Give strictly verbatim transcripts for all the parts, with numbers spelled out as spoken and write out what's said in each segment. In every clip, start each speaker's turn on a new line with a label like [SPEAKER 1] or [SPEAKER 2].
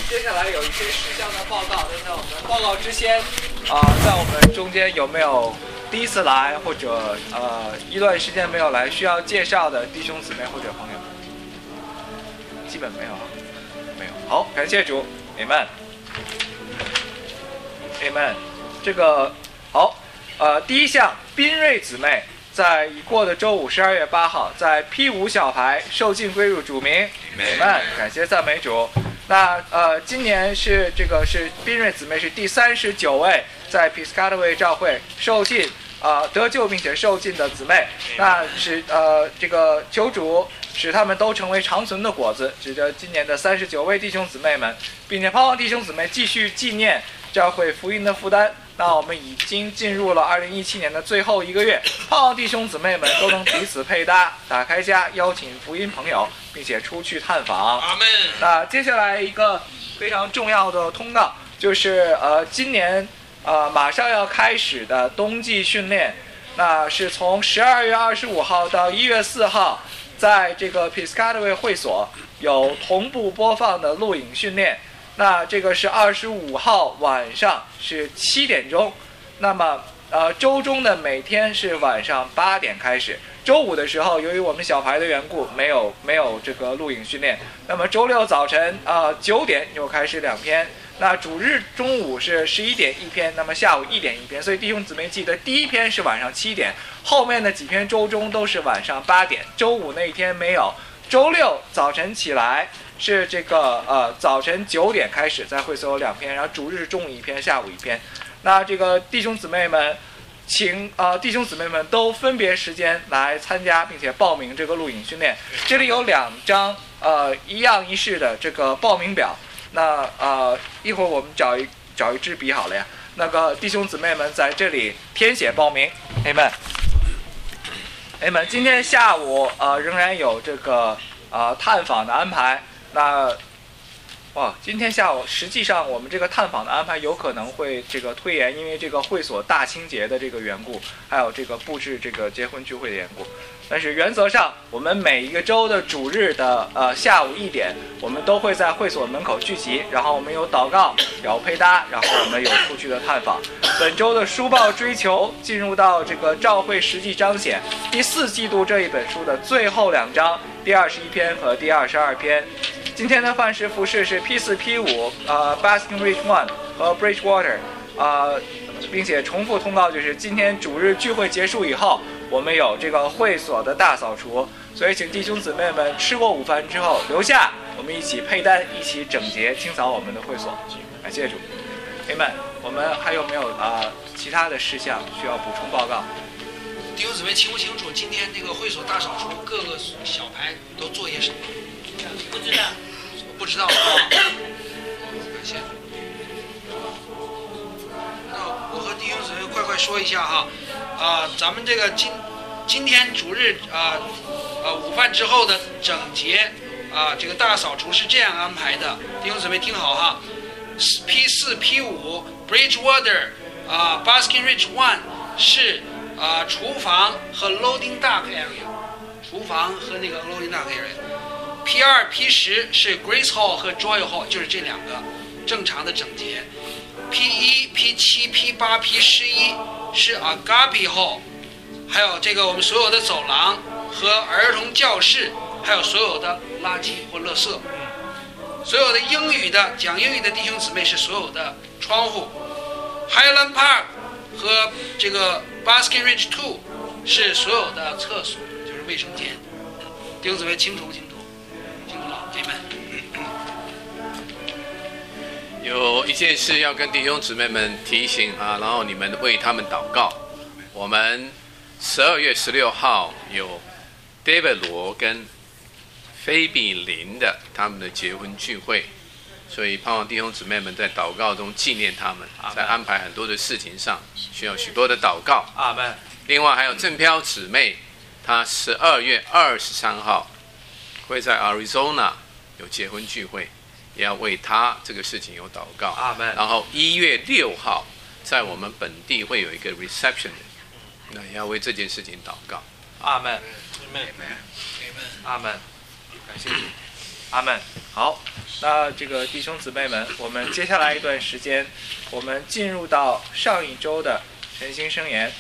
[SPEAKER 1] 接下来有一些事项的报告，但在我们报告之前，啊、呃，在我们中间有没有第一次来或者呃一段时间没有来需要介绍的弟兄姊妹或者朋友？基本没有啊，没有。好，感谢主 ，Amen，Amen。这个好，呃，第一项，宾瑞姊妹在已过的周五十二月八号，在 P 五小排受浸归入主名 ，Amen， 感谢赞美主。那呃，今年是这个是宾瑞姊妹是第三十九位在 Piscataway 教会受浸啊、呃、得救并且受浸的姊妹，那是呃这个求主使他们都成为长存的果子，指着今年的三十九位弟兄姊妹们，并且盼望弟兄姊妹继续纪念教会福音的负担。那我们已经进入了二零一七年的最后一个月，盼望弟兄姊妹们都能彼此配搭，打开家，邀请福音朋友，并且出去探访。
[SPEAKER 2] 阿门。
[SPEAKER 1] 那接下来一个非常重要的通告，就是呃今年呃马上要开始的冬季训练，那是从十二月二十五号到一月四号，在这个 Piscataway 会所有同步播放的录影训练。那这个是二十五号晚上是七点钟，那么呃周中的每天是晚上八点开始。周五的时候，由于我们小排的缘故，没有没有这个录影训练。那么周六早晨啊九点又开始两篇。那主日中午是十一点一篇，那么下午一点一篇。所以弟兄姊妹记得，第一篇是晚上七点，后面的几篇周中都是晚上八点。周五那一天没有，周六早晨起来是这个呃早晨九点开始，在会所有两篇，然后主日中午一篇，下午一篇。那这个弟兄姊妹们，请呃弟兄姊妹们都分别时间来参加，并且报名这个录影训练。这里有两张呃一样一式的这个报名表。那呃一会儿我们找一找一支笔好了呀。那个弟兄姊妹们在这里填写报名。Amen。Amen。今天下午呃仍然有这个呃探访的安排。那哇，今天下午实际上我们这个探访的安排有可能会这个推延，因为这个会所大清洁的这个缘故，还有这个布置这个结婚聚会的缘故。但是原则上，我们每一个周的主日的呃下午一点，我们都会在会所门口聚集，然后我们有祷告，有配搭，然后我们有出去的探访。本周的书报追求进入到这个教会实际彰显第四季度这一本书的最后两章，第二十一篇和第二十二篇。今天的范式服饰是 P 四 P 五呃 Basking Ridge One 和 Bridgewater 呃，并且重复通告就是今天主日聚会结束以后，我们有这个会所的大扫除，所以请弟兄姊妹们吃过午饭之后留下，我们一起配单，一起整洁清扫我们的会所。感谢主 Amen。 我们还有没有啊、呃、其他的事项需要补充报告？
[SPEAKER 2] 弟兄姊妹清不清楚今天这个会所大扫除各个小排都做些什么？
[SPEAKER 3] 不知道。
[SPEAKER 2] 不知道啊。感谢。那我和弟兄姊妹快快说一下哈，啊、呃，咱们这个今今天主日啊呃午饭之后的整洁啊、呃、这个大扫除是这样安排的，弟兄姊妹听好哈。P 四 P 五 Bridgewater 啊、呃、Basking Ridge One 是啊、呃、厨房和 Loading Dock Area， 厨房和那个 Loading Dock Area。P 二 P 十是 Grace Hall 和 Joy Hall， 就是这两个正常的整洁。P 一 P 七 P 八 P 十一是 Agape Hall， 还有这个我们所有的走廊和儿童教室，还有所有的垃圾或垃圾。所有的英语的讲英语的弟兄姊妹是所有的窗户。Highland Park 和这个 Basking Ridge Two 是所有的厕所，就是卫生间。弟兄姊妹清楚不清楚？清楚了，姐妹。
[SPEAKER 4] 有一件事要跟弟兄姊妹们提醒啊，然后你们为他们祷告。我们十二月十六号有 David 罗跟菲比林的他们的结婚聚会，所以盼望弟兄姊妹们在祷告中纪念他们，在安排很多的事情上需要许多的祷告。
[SPEAKER 1] 阿们。
[SPEAKER 4] 另外还有郑飘姊妹，她十二月二十三号会在 Arizona 有结婚聚会，也要为她这个事情有祷告。
[SPEAKER 1] 阿们。
[SPEAKER 4] 然后一月六号在我们本地会有一个 reception， 那也要为这件事情祷告。
[SPEAKER 1] 阿们。
[SPEAKER 2] 阿们。
[SPEAKER 1] 阿们。感谢主。阿们。好。 那这个弟兄姊妹们，我们接下来一段时间，我们进入到上一周的晨星圣言。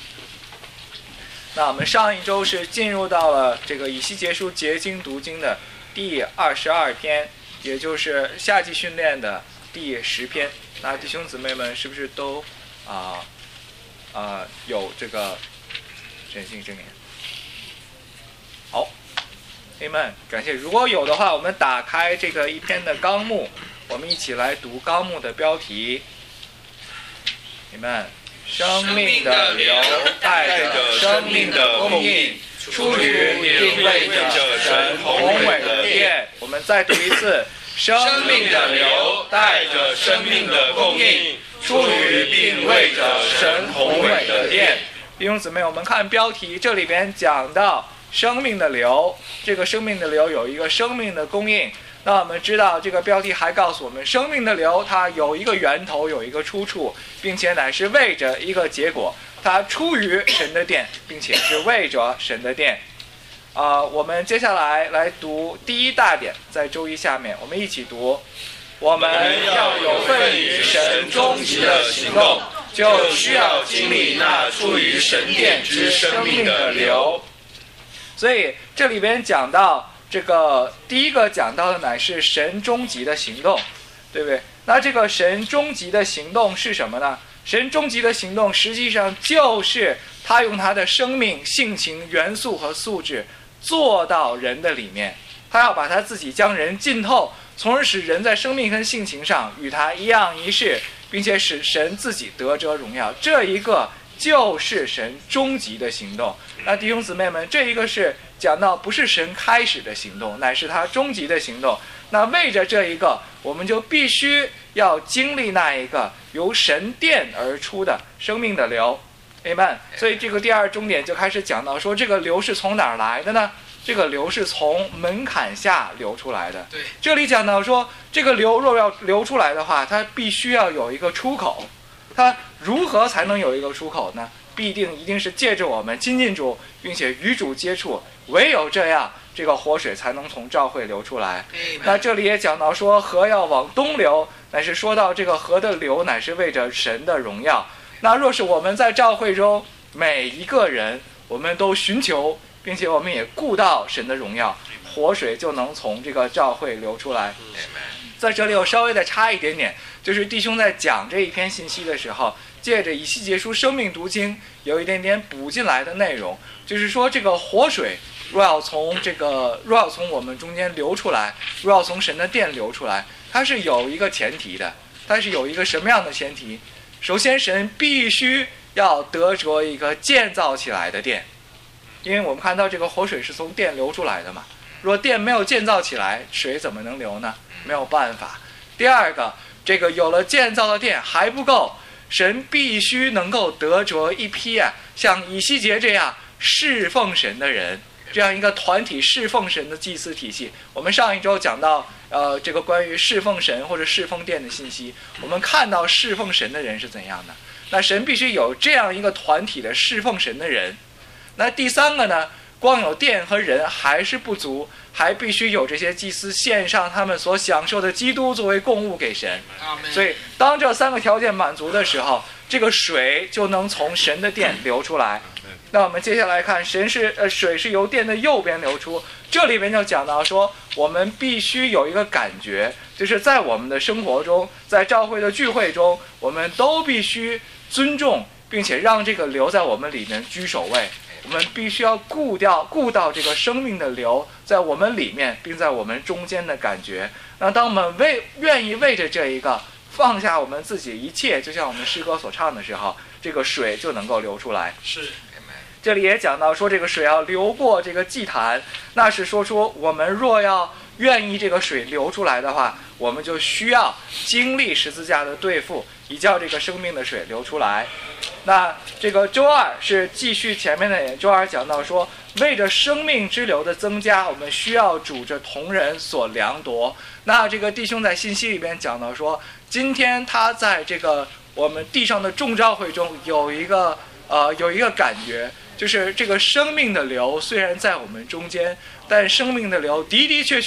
[SPEAKER 1] 那我们上一周是进入到了这个以西结书结经读经的第二十二天，也就是夏季训练的第十篇。那弟兄姊妹们是不是都啊啊、呃呃、有这个晨星圣言？好。Amen， 感谢。如果有的话，我们打开这个一篇的纲目，我们一起来读纲目的标题。Amen， 生命的流带着生命的供应，出于并为着神宏伟的殿。我们再读一次，生命的流带着生命的供应，出于并为着神宏伟的殿。弟兄姊妹，我们看标题，这里边讲到生命的流，这个生命的流有一个生命的供应。那我们知道这个标题还告诉我们，生命的流它有一个源头，有一个出处，并且乃是为着一个结果，它出于神的殿，并且是为着神的殿。啊、呃，我们接下来来读第一大点，在周一下面我们一起读，我们要有份于神终极的行动，就需要经历那出于神殿之生命的流。所以这里边讲到这个第一个讲到的乃是神终极的行动，对不对？那这个神终极的行动是什么呢？神终极的行动实际上就是他用他的生命、性情、元素和素质做到人的里面，他要把他自己将人浸透，从而使人在生命跟性情上与他一样一式，并且使神自己得着荣耀。这一个就是神终极的行动。那弟兄姊妹们，这一个是讲到不是神开始的行动，乃是他终极的行动。那为着这一个，我们就必须要经历那一个由神殿而出的生命的流。Amen。所以这个第二终点就开始讲到说，这个流是从哪儿来的呢？这个流是从门槛下流出来的。
[SPEAKER 2] 对，
[SPEAKER 1] 这里讲到说，这个流若要流出来的话，它必须要有一个出口。它如何才能有一个出口呢？必定一定是借着我们亲近主，并且与主接触，唯有这样，这个活水才能从教会流出来。那这里也讲到说，河要往东流，乃是说到这个河的流乃是为着神的荣耀。那若是我们在教会中每一个人，我们都寻求，并且我们也顾到神的荣耀，活水就能从这个教会流出来。在这里我稍微的插一点点，就是弟兄在讲这一篇信息的时候，借着以西结书生命读经有一点点补进来的内容，就是说这个活水若要从这个若要从我们中间流出来，若要从神的殿流出来，它是有一个前提的。它是有一个什么样的前提？首先神必须要得着一个建造起来的殿，因为我们看到这个活水是从殿流出来的嘛。若殿没有建造起来，水怎么能流呢？没有办法。第二个，这个有了建造的殿还不够，神必须能够得着一批啊，像以西结这样侍奉神的人，这样一个团体侍奉神的祭司体系。我们上一周讲到呃，这个关于侍奉神或者侍奉殿的信息，我们看到侍奉神的人是怎样的。那神必须有这样一个团体的侍奉神的人。那第三个呢，光有殿和人还是不足，还必须有这些祭司献上他们所享受的基督作为供物给神。所以当这三个条件满足的时候，这个水就能从神的殿流出来。那我们接下来看，神是呃水是由殿的右边流出，这里面就讲到说，我们必须有一个感觉，就是在我们的生活中，在教会的聚会中，我们都必须尊重，并且让这个流在我们里面居首位。我们必须要顾掉顾到这个生命的流在我们里面，并在我们中间的感觉。那当我们为愿意为着这一个放下我们自己一切，就像我们诗歌所唱的时候，这个水就能够流出来。
[SPEAKER 2] 是，
[SPEAKER 1] 这里也讲到说，这个水要流过这个祭坛，那是说出我们若要愿意这个水流出来的话，我们就需要经历十字架的对付，以叫这个生命的水流出来。那这个周二是继续前面的，周二讲到说，为着生命之流的增加，我们需要主着同人所量夺。那这个弟兄在信息里边讲到说，今天他在这个我们地上的众召会中有一个呃有一个感觉，就是这个生命的流虽然在我们中间，但生命的流的的确确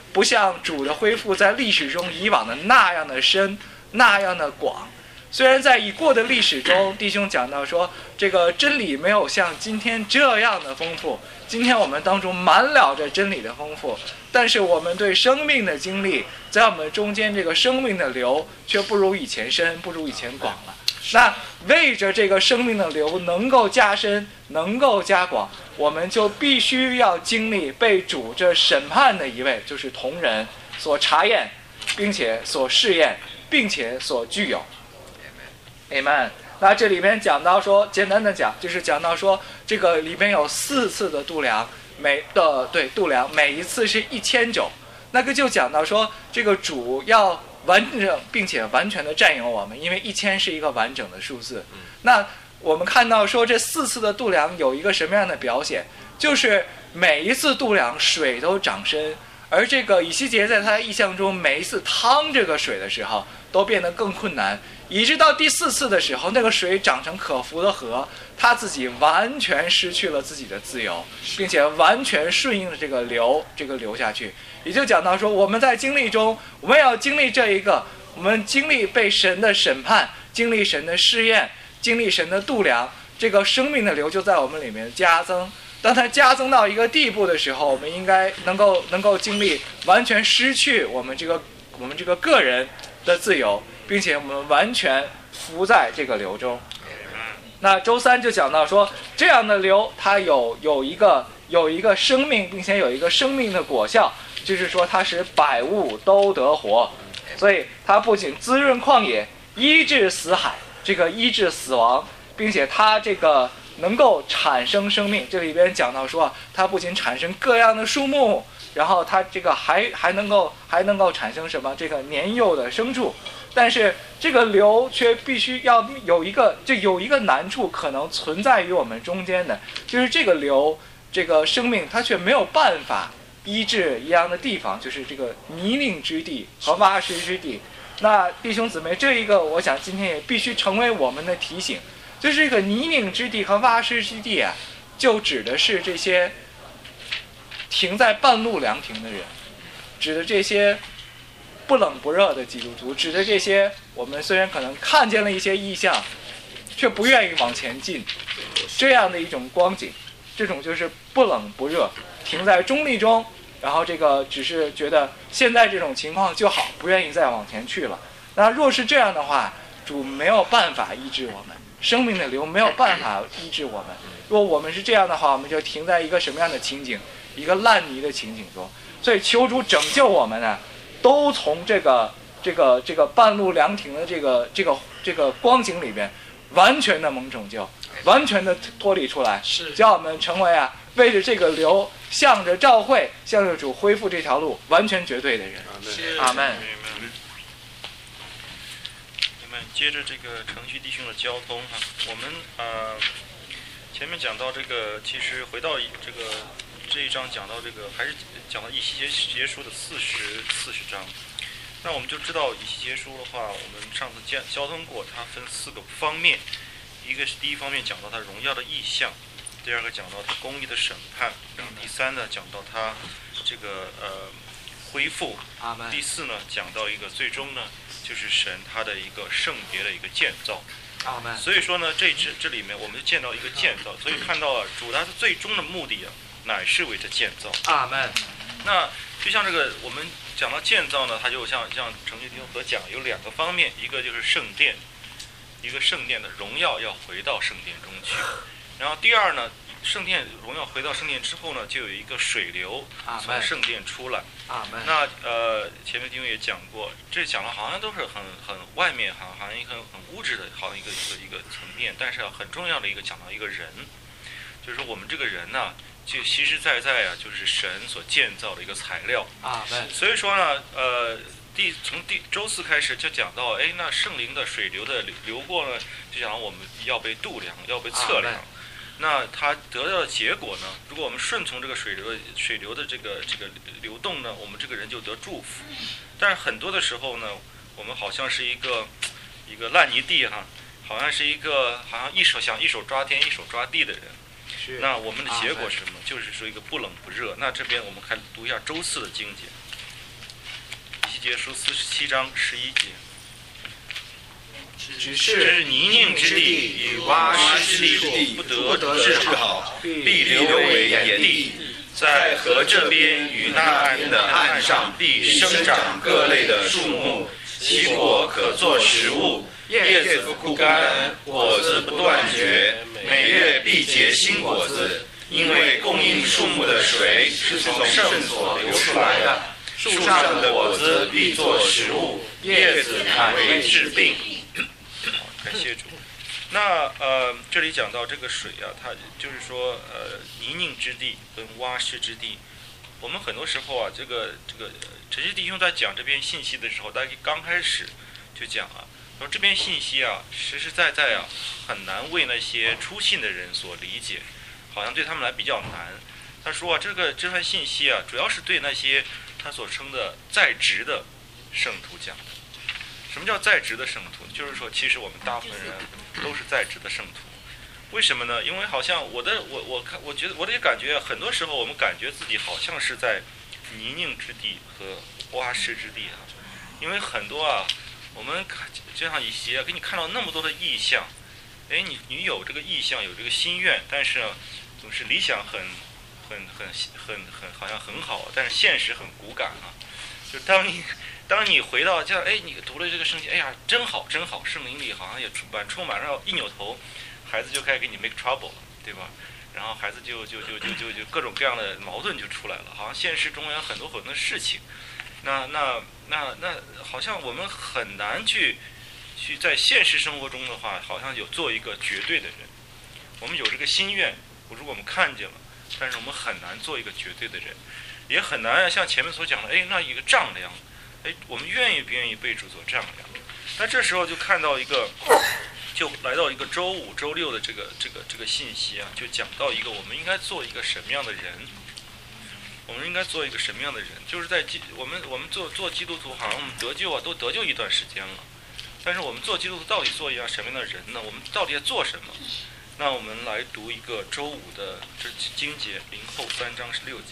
[SPEAKER 1] 不像主的恢复在历史中以往的那样的深，那样的广。虽然在已过的历史中，弟兄讲到说，这个真理没有像今天这样的丰富，今天我们当中满了着真理的丰富，但是我们对生命的经历，在我们中间这个生命的流，却不如以前深，不如以前广了。那为着这个生命的流能够加深，能够加广，我们就必须要经历被主这审判的一位，就是同人所查验，并且所试验，并且所具有。Amen。那这里面讲到说，简单的讲，就是讲到说，这个里面有四次的度量，每的对度量，每一次是一千肘。那个就讲到说，这个主要完整并且完全的占有我们，因为一千是一个完整的数字。那我们看到说，这四次的度量有一个什么样的表现？就是每一次度量水都涨深，而这个以西结在他的意象中，每一次趟这个水的时候，都变得更困难。以致到第四次的时候，那个水长成可浮的河，他自己完全失去了自己的自由，并且完全顺应了这个流，这个流下去。也就讲到说，我们在经历中，我们要经历这一个，我们经历被神的审判，经历神的试验，经历神的度量，这个生命的流就在我们里面加增。当它加增到一个地步的时候，我们应该能够能够经历完全失去我们这个我们这个个人的自由，并且我们完全浮在这个流中。那周三就讲到说，这样的流它有有一个有一个生命，并且有一个生命的果效，就是说它使百物都得活，所以它不仅滋润旷野，医治死海，这个医治死亡，并且它这个能够产生生命。这里边讲到说，它不仅产生各样的树木，然后它这个还还能够还能够产生什么？这个年幼的牲畜。但是这个流却必须要有一个，就有一个难处可能存在于我们中间的，就是这个流，这个生命它却没有办法医治一样的地方，就是这个泥泞之地和洼石之地。那弟兄姊妹，这一个我想今天也必须成为我们的提醒，就是这个泥泞之地和洼石之地啊，就指的是这些停在半路凉亭的人，指的这些不冷不热的基督徒，指的这些我们虽然可能看见了一些异象，却不愿意往前进，这样的一种光景，这种就是不冷不热，停在中立中，然后这个只是觉得现在这种情况就好，不愿意再往前去了。那若是这样的话，主没有办法医治我们，生命的流没有办法医治我们。若我们是这样的话，我们就停在一个什么样的情景？一个烂泥的情景中。所以求主拯救我们呢，都从这个这个这个半路凉亭的这个这个这个光景里边，完全的蒙拯救，完全的脱离出来，
[SPEAKER 2] 是
[SPEAKER 1] 叫我们成为啊，为着这个流，向着召会，向着主恢复这条路，完全绝对的人。阿门。
[SPEAKER 3] 我们接着这个程序弟兄的交通哈，我们呃前面讲到这个，其实回到这个这一章讲到这个，还是讲到以西结书的四十四十章。那我们就知道以西结书的话，我们上次交交通过，它分四个方面，一个是第一方面讲到它荣耀的意象，第二个讲到它公义的审判，然后第三呢讲到它这个呃恢复，第四呢讲到一个最终呢就是神他的一个圣别的一个建造。所以说呢，这这这里面我们就见到一个建造，所以看到了主他的最终的目的啊，乃是为着建造。
[SPEAKER 1] 阿门。
[SPEAKER 3] 那就像这个我们讲到建造呢，它就像像程序弟兄所讲，有两个方面，一个就是圣殿，一个圣殿的荣耀要回到圣殿中去，然后第二呢，圣殿荣耀回到圣殿之后呢，就有一个水流从圣殿出来。那呃，前面弟兄也讲过，这讲的好像都是很很外面，好像好像一个很物质的，好像一个一个一个层面，但是很重要的一个讲到一个人，就是说我们这个人呢、啊，就实实在在啊，就是神所建造的一个材料。所以说呢，呃，第从第周四开始就讲到，哎，那圣灵的水流的流过呢，就讲我们要被度量，要被测量。那它得到的结果呢？如果我们顺从这个水流水流的这个这个流动呢，我们这个人就得祝福。但是很多的时候呢，我们好像是一个一个烂泥地哈，好像是一个好像一手想一手抓天一手抓地的人。那我们的结果是什么？就是说一个不冷不热。那这边我们看读一下周四的经节。 希结书四十七章十一节。
[SPEAKER 1] 只是
[SPEAKER 3] 泥泞之地与洼湿之地不得治好，必留为炎地。在河这边与那岸的岸上必生长各类的树木，其果可作食物，叶子不枯干，果子不断绝，每月必结新果子。因为供应树木的水是从圣所流出来的，树上的果子必作食物，叶子乃为治病。感谢主。那呃，这里讲到这个水啊，它就是说呃，泥泞之地跟洼湿之地。我们很多时候啊，这个这个陈希弟兄在讲这篇信息的时候，大家刚开始就讲啊，说这篇信息啊，实实在在啊，很难为那些初信的人所理解，好像对他们来比较难。他说啊，这个这份信息啊，主要是对那些他所称的在职的圣徒讲的。什么叫在职的圣徒？就是说，其实我们大部分人都是在职的圣徒。为什么呢？因为好像我的我我看，我觉得我的感觉，很多时候我们感觉自己好像是在泥泞之地和洼湿之地啊。因为很多啊，我们就像一些给你看到那么多的意象，哎，你你有这个意象，有这个心愿，但是呢，总是理想很很很很很好像很好，但是现实很骨感啊。就当你当你回到这样，哎，你读了这个圣经，哎呀，真好真好，圣灵里好像也充满充满上，一扭头，孩子就开始给你 make trouble 了，对吧？然后孩子就就就就就就各种各样的矛盾就出来了，好像现实中有很多很多事情，那那那那好像我们很难去去在现实生活中的话，好像有做一个绝对的人。我们有这个心愿，如果我们看见了，但是我们很难做一个绝对的人，也很难像前面所讲的，哎，那一个丈量。哎，我们愿意不愿意被主所丈量？那这时候就看到一个，就来到一个周五、周六的这个这个这个信息啊，就讲到一个我们应该做一个什么样的人？我们应该做一个什么样的人？就是在基我们我们做做基督徒，好像我们得救啊，都得救一段时间了，但是我们做基督徒到底做一样什么样的人呢？我们到底在做什么？那我们来读一个周五的这经节，零后三章十六节。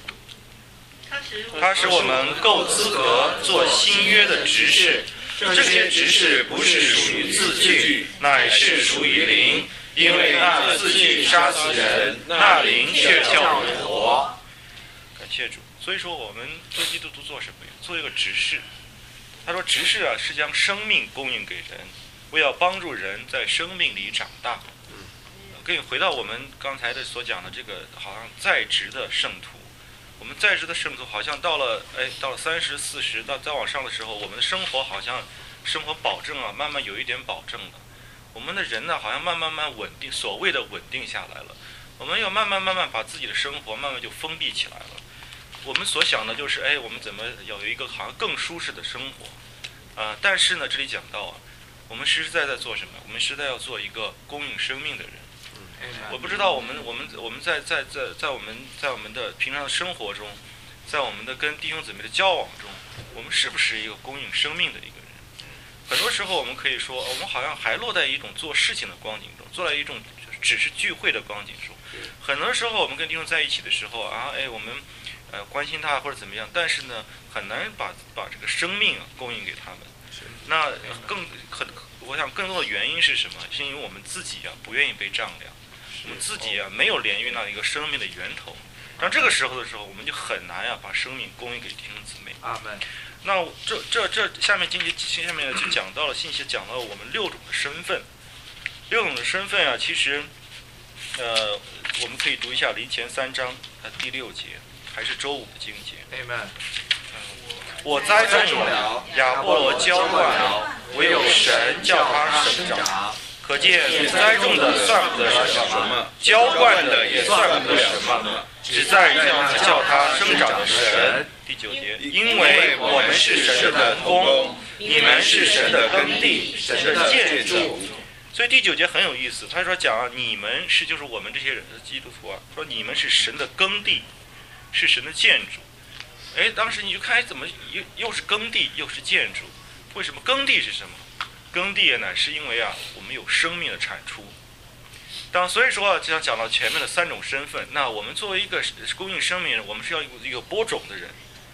[SPEAKER 3] 他使我们够资格做新约的执事，这些执事不是属于字句，乃是属于灵，因为那字句杀死人，那灵却叫人活。感谢主。所以说我们做基督徒做什么呀？做一个执事。他说执事啊，是将生命供应给人，为要帮助人在生命里长大。可以回到我们刚才的所讲的这个，好像在职的圣徒。我们在职的圣徒好像到了，哎，到了三十、四十，到再往上的时候，我们的生活好像生活保证啊，慢慢有一点保证了。我们的人呢，好像慢慢慢稳定，所谓的稳定下来了。我们要慢慢慢慢把自己的生活慢慢就封闭起来了。我们所想的就是，哎，我们怎么有一个好像更舒适的生活啊、呃？但是呢，这里讲到啊，我们实实在在做什么？我们实在要做一个供应生命的人。我不知道我们我们我们在在在在我们在我们的平常的生活中，在我们的跟弟兄姊妹的交往中，我们是不是一个供应生命的一个人？很多时候我们可以说，我们好像还落在一种做事情的光景中，做在一种只是聚会的光景中。很多时候我们跟弟兄在一起的时候啊，哎，我们呃关心他或者怎么样，但是呢，很难把把这个生命啊供应给他们。那更很，我想更多的原因是什么？是因为我们自己啊不愿意被丈量。我们自己啊没有连于那一个生命的源头，然后这个时候的时候，我们就很难啊把生命供应给弟兄姊妹。
[SPEAKER 1] 阿门。
[SPEAKER 3] 那这这这下面经节下面就讲到了信息，讲到了我们六种的身份。六种的身份啊，其实，呃，我们可以读一下林前三章它第六节，还是周五的经节。
[SPEAKER 1] Amen。
[SPEAKER 3] 我栽种了，亚波罗浇灌了，唯有神叫它生长。可见栽种的算不得什么，浇灌的也算不得什么，只在叫叫它生长的神。第九节，因为我们是神的工，你们是神的耕地，神的建筑。所以第九节很有意思，他说讲啊，你们是就是我们这些人的基督徒啊，说你们是神的耕地，是神的建筑。哎，当时你就看，哎，怎么又又是耕地又是建筑？为什么耕地是什么？耕地呢，是因为啊，我们有生命的产出。当所以说啊，就像讲到前面的三种身份，那我们作为一个供应生命人，我们是要一个播种的人。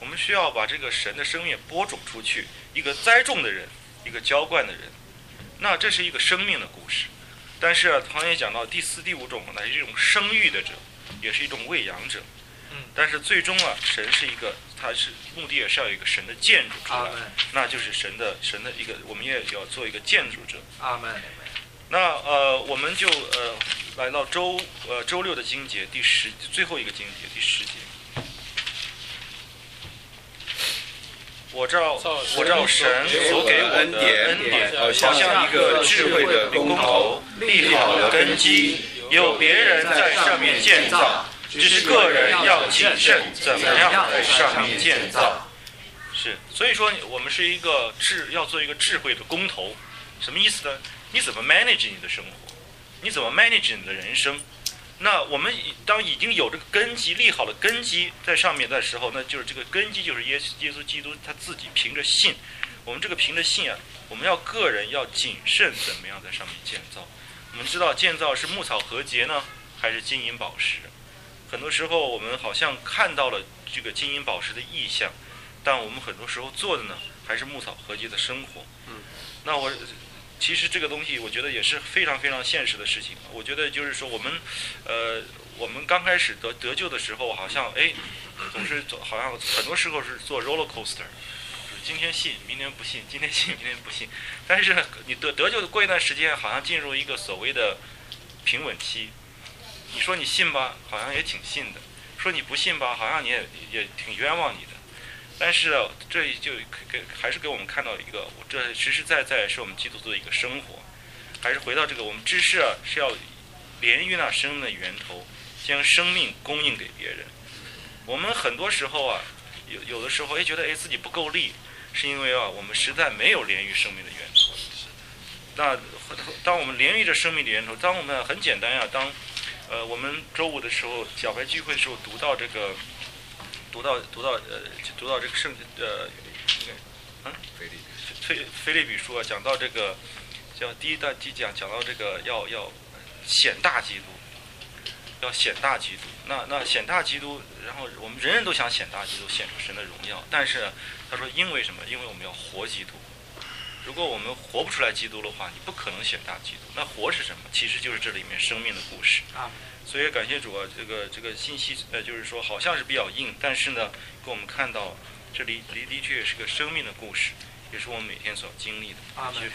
[SPEAKER 3] 我们需要把这个神的生命播种出去，一个栽种的人，一个浇灌的人。那这是一个生命的故事。但是啊，唐也讲到第四、第五种呢，是一种生育的者，也是一种喂养者。但是最终啊，神是一个，他是目的也是要有一个神的建筑出来，那就是神的神的一个，我们也要做一个建筑者。
[SPEAKER 1] 阿门。
[SPEAKER 3] 那呃，我们就呃来到周呃周六的经节第十最后一个经节第十节。我照我照神所给我的恩典，好像一个智慧的工头，立好了根基，有别人在上面建造，只是个人要谨慎怎么样在上面建造。是，所以说我们是一个智要做一个智慧的工头，什么意思呢？你怎么 manage 你的生活？你怎么 manage 你的人生？那我们当已经有这个根基立好了根基在上面的时候，那就是这个根基就是耶稣耶稣基督他自己凭着信，我们这个凭着信啊，我们要个人要谨慎怎么样在上面建造。我们知道建造是木草禾秸呢，还是金银宝石？很多时候我们好像看到了这个金银宝石的意象，但我们很多时候做的呢还是木草禾秸的生活。嗯，那我。其实这个东西，我觉得也是非常非常现实的事情。我觉得就是说，我们，呃，我们刚开始得得救的时候，好像哎，总是好像很多时候是做 roller coaster， 今天信，明天不信，今天信，明天不信。但是你得得救过一段时间，好像进入一个所谓的平稳期。你说你信吧，好像也挺信的；说你不信吧，好像你也也挺冤枉你的。但是这就给还是给我们看到一个，这实实在在是我们基督徒的一个生活。还是回到这个，我们知识啊是要连于那生命的源头，将生命供应给别人。我们很多时候啊，有有的时候哎觉得哎自己不够力，是因为啊我们实在没有连于生命的源头。那当我们连于着生命的源头，当我们很简单啊，当呃我们周五的时候小白聚会的时候读到这个。读到读到呃读到这个圣呃应该嗯腓立腓腓立比书啊，讲到这个叫第一段第一讲讲到这个要要显大基督，要显大基督。那那显大基督，然后我们人人都想显大基督，显出神的荣耀。但是他说因为什么？因为我们要活基督。如果我们活不出来基督的话，你不可能显大基督。那活是什么？其实就是这里面生命的故事。啊。所以感谢主啊，这个这个信息呃，就是说好像是比较硬，但是呢，给我们看到这里的的确是个生命的故事，也是我们每天所经历的。
[SPEAKER 1] 阿门。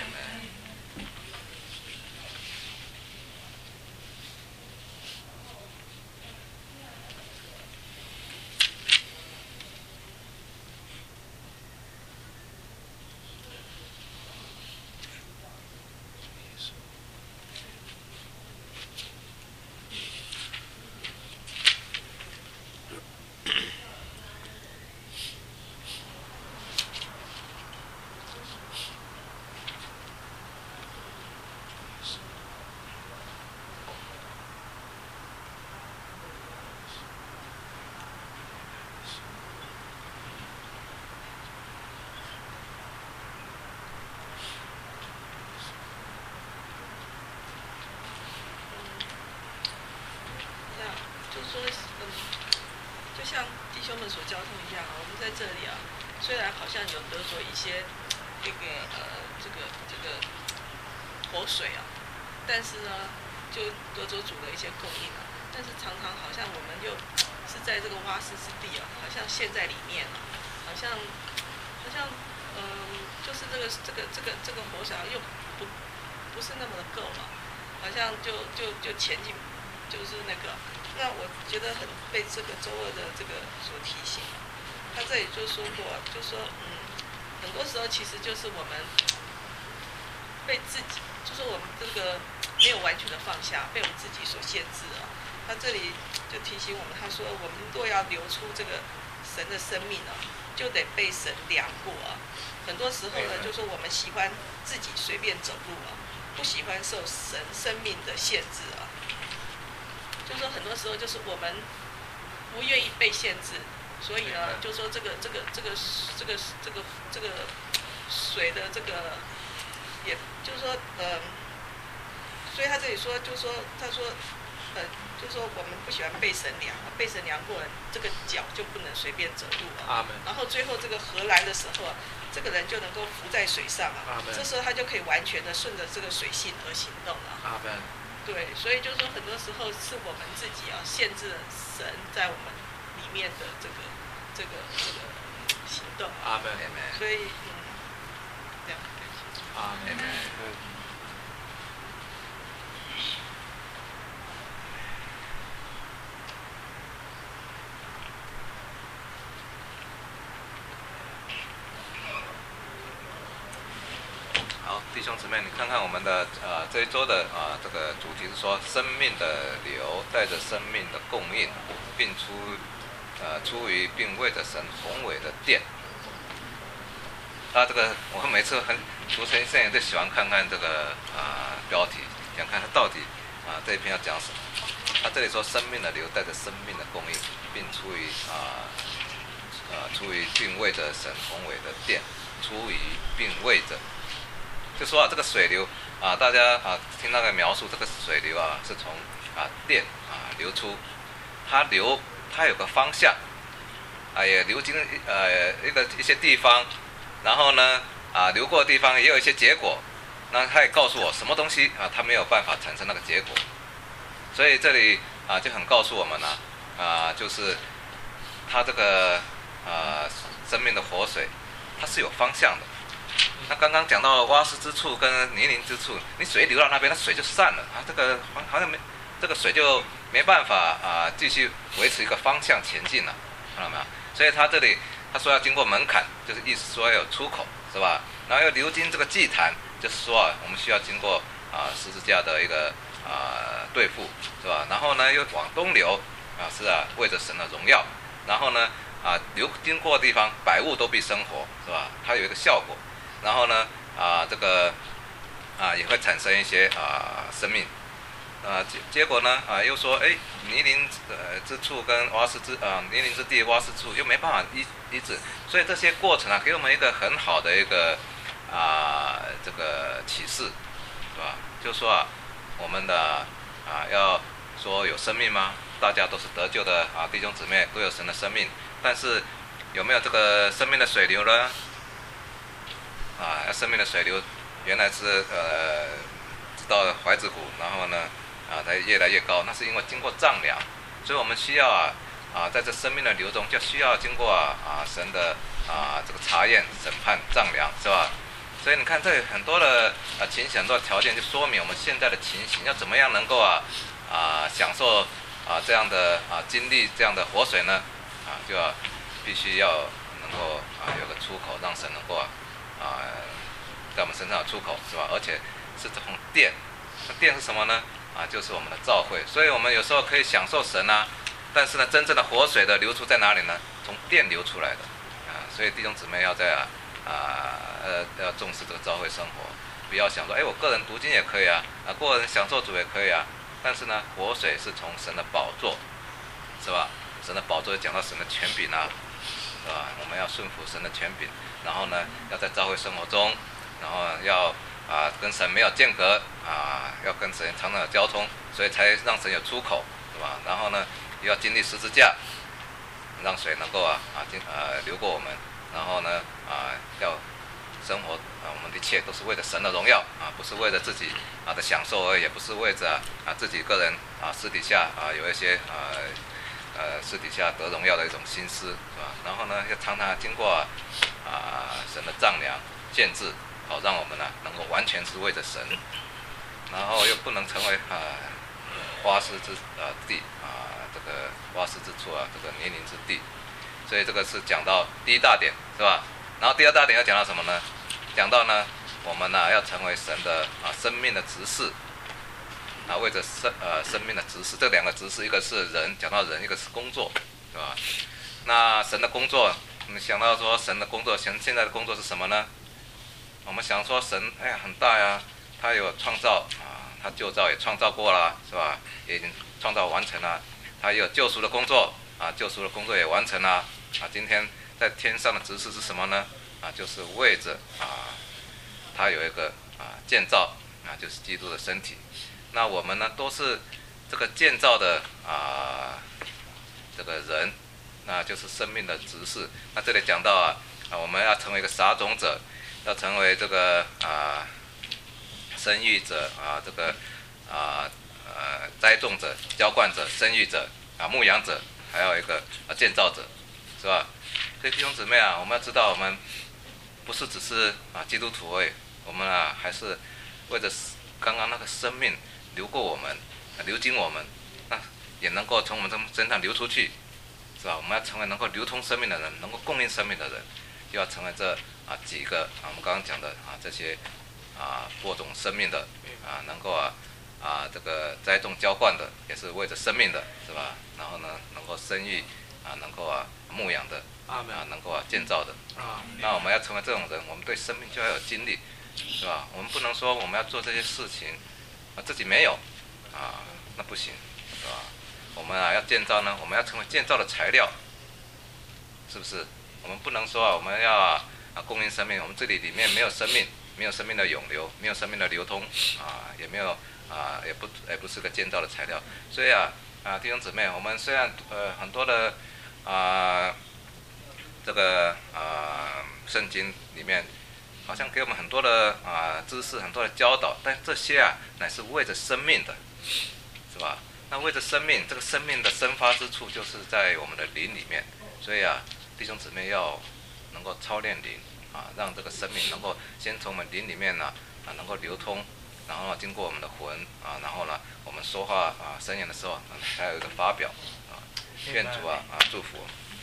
[SPEAKER 5] 兄们所交通一样，我们在这里啊，虽然好像有得着一些这个呃这个这个活水啊，但是呢，就得着主的一些供应啊，但是常常好像我们又是在这个挖石之地啊，好像陷在里面啊，好像好像嗯、呃，就是这个这个这个这个活水又不不是那么的够了，好像就就就前进，就是那个。那我觉得很被这个周二的这个所提醒，他这里就说过，就说嗯，很多时候其实就是我们被自己，就是我们这个没有完全的放下，被我们自己所限制了。他这里就提醒我们，他说我们若要流出这个神的生命呢，就得被神量过啊。很多时候呢，就说我们喜欢自己随便走路啊，不喜欢受神生命的限制啊。就说很多时候就是我们不愿意被限制，所以呢，就说这个这个这个这个这个这个水的这个，也就是说，呃，所以他这里说，就说他说， 呃，就说我们不喜欢被神量，被神量过了，这个脚就不能随便走路啊。
[SPEAKER 6] 阿门。
[SPEAKER 5] 然后最后这个河来的时候啊，这个人就能够浮在水上啊。
[SPEAKER 6] 阿门。
[SPEAKER 5] 这时候他就可以完全的顺着这个水性而行动了。
[SPEAKER 6] 阿门。
[SPEAKER 5] 对，所以就是说很多时候是我们自己啊限制了神在我们里面的这个这个这个行动。
[SPEAKER 6] 阿门。
[SPEAKER 5] 所以嗯，这样。
[SPEAKER 6] 阿门。
[SPEAKER 7] 好，弟兄姊妹，你看看我们的呃这一周的啊、呃、这个主题是说生命的流带着生命的供应，并出呃出于并为着神宏伟的殿。他这个我们每次很读神圣言都喜欢看看这个啊、呃、标题，想看他到底啊、呃、这一篇要讲什么。他这里说生命的流带着生命的供应，并出于啊呃出于并为着神宏伟的殿，出于并为着。就说啊，这个水流啊，大家啊听那个描述，这个水流啊是从啊殿啊流出，它流它有个方向，啊也流经呃一个一些地方，然后呢啊流过的地方也有一些结果，那它也告诉我什么东西啊它没有办法产生那个结果，所以这里啊就很告诉我们呢 啊, 啊就是它这个啊生命的活水，它是有方向的。那刚刚讲到洼湿之处跟泥泞之处，你水流到那边，那水就散了啊，这个好像没这个水就没办法啊继续维持一个方向前进了，看到没有？所以他这里他说要经过门槛，就是意思说要有出口，是吧？然后要流经这个祭坛，就是说啊，我们需要经过啊十字架的一个啊对付，是吧？然后呢又往东流啊，是啊，为着神的荣耀，然后呢啊流经过的地方，百物都必生活，是吧？它有一个效果。然后呢，啊，这个啊也会产生一些啊生命，啊结结果呢，啊又说，哎，泥泞呃之处跟洼湿之啊泥泞之地洼湿处又没办法医医治，所以这些过程啊，给我们一个很好的一个啊这个启示，是吧？就是说啊，我们的啊要说有生命吗？大家都是得救的啊，弟兄姊妹都有神的生命，但是有没有这个生命的水流呢？啊，生命的水流原来是呃，直到怀子湖，然后呢，啊，才越来越高。那是因为经过丈量，所以我们需要啊啊，在这生命的流中，就需要经过啊啊神的啊这个查验、审判、丈量，是吧？所以你看，这很多的啊情形、很多条件，就说明我们现在的情形要怎么样能够啊啊享受啊这样的啊经历这样的活水呢？啊，就要必须要能够啊有个出口，让神能够啊。啊，在我们身上有出口，是吧？而且是从殿，那殿是什么呢？啊，就是我们的召会。所以我们有时候可以享受神啊，但是呢，真正的活水的流出在哪里呢？从殿流出来的啊。所以弟兄姊妹要在啊啊呃要重视这个召会生活，不要想说，哎，我个人读经也可以啊，啊，个人享受主也可以啊。但是呢，活水是从神的宝座，是吧？神的宝座讲到神的权柄啊，是吧？我们要顺服神的权柄。然后呢，要在教会生活中，然后要啊跟神没有间隔啊，要跟神常常有交通，所以才让神有出口，是吧？然后呢，又要经历十字架，让水能够啊啊经啊流过我们，然后呢啊要生活啊，我们的一切都是为了神的荣耀啊，不是为了自己啊的享受而已，也不是为着啊自己个人啊私底下啊有一些啊。呃，私底下得荣耀的一种心思，是吧？然后呢，要常常经过啊、呃、神的丈量、建制，好让我们呢能够完全是为着神，然后又不能成为啊洼湿之呃地啊、呃、这个洼湿之处啊，这个泥泞之地。所以这个是讲到第一大点，是吧？然后第二大点要讲到什么呢？讲到呢，我们呢要成为神的啊生命的执事。啊，为着生呃生命的执事，这两个执事，一个是人，讲到人，一个是工作，对吧？那神的工作，我们想到说神的工作，神现在的工作是什么呢？我们想说神，哎呀，很大呀，他有创造啊，他旧造也创造过了，是吧？也已经创造完成了，他也有救赎的工作啊，救赎的工作也完成了啊。今天在天上的执事是什么呢？啊，就是为着啊，他有一个啊建造啊，就是基督的身体。那我们呢，都是这个建造的啊、这个人，那就是生命的执事。那这里讲到啊，啊我们要成为一个撒种者，要成为这个啊、生育者啊，这个啊呃栽种者、浇灌者、生育者啊、牧养者，还有一个啊建造者，是吧？所以弟兄姊妹啊，我们要知道，我们不是只是啊基督徒而已，我们啊还是为着刚刚那个生命流过我们，流经我们，那也能够从我们身上流出去，是吧？我们要成为能够流通生命的人，能够供应生命的人，就要成为这啊几个啊我们刚刚讲的啊这些啊播种生命的啊能够啊啊这个栽种浇灌的，也是为着生命的，是吧？然后呢，能够生育啊，能够啊牧养的。啊，能够啊建造的啊，那我们要成为这种人，我们对生命就要有经历，是吧？我们不能说我们要做这些事情，啊自己没有，啊那不行，是吧？我们啊要建造呢，我们要成为建造的材料，是不是？我们不能说啊我们要啊供应生命，我们这里里面没有生命，没有生命的涌流，没有生命的流通，啊也没有啊也不也不是个建造的材料，所以啊啊弟兄姊妹，我们虽然呃很多的啊。这个啊，圣经里面好像给我们很多的啊知识，很多的教导，但这些啊乃是为着生命的，是吧？那为着生命，这个生命的生发之处就是在我们的灵里面，所以啊，弟兄姊妹要能够操练灵啊，让这个生命能够先从我们灵里面呢啊能够流通，然后经过我们的魂啊，然后呢我们说话啊声言的时候，还有一个发表啊，愿主啊啊祝福。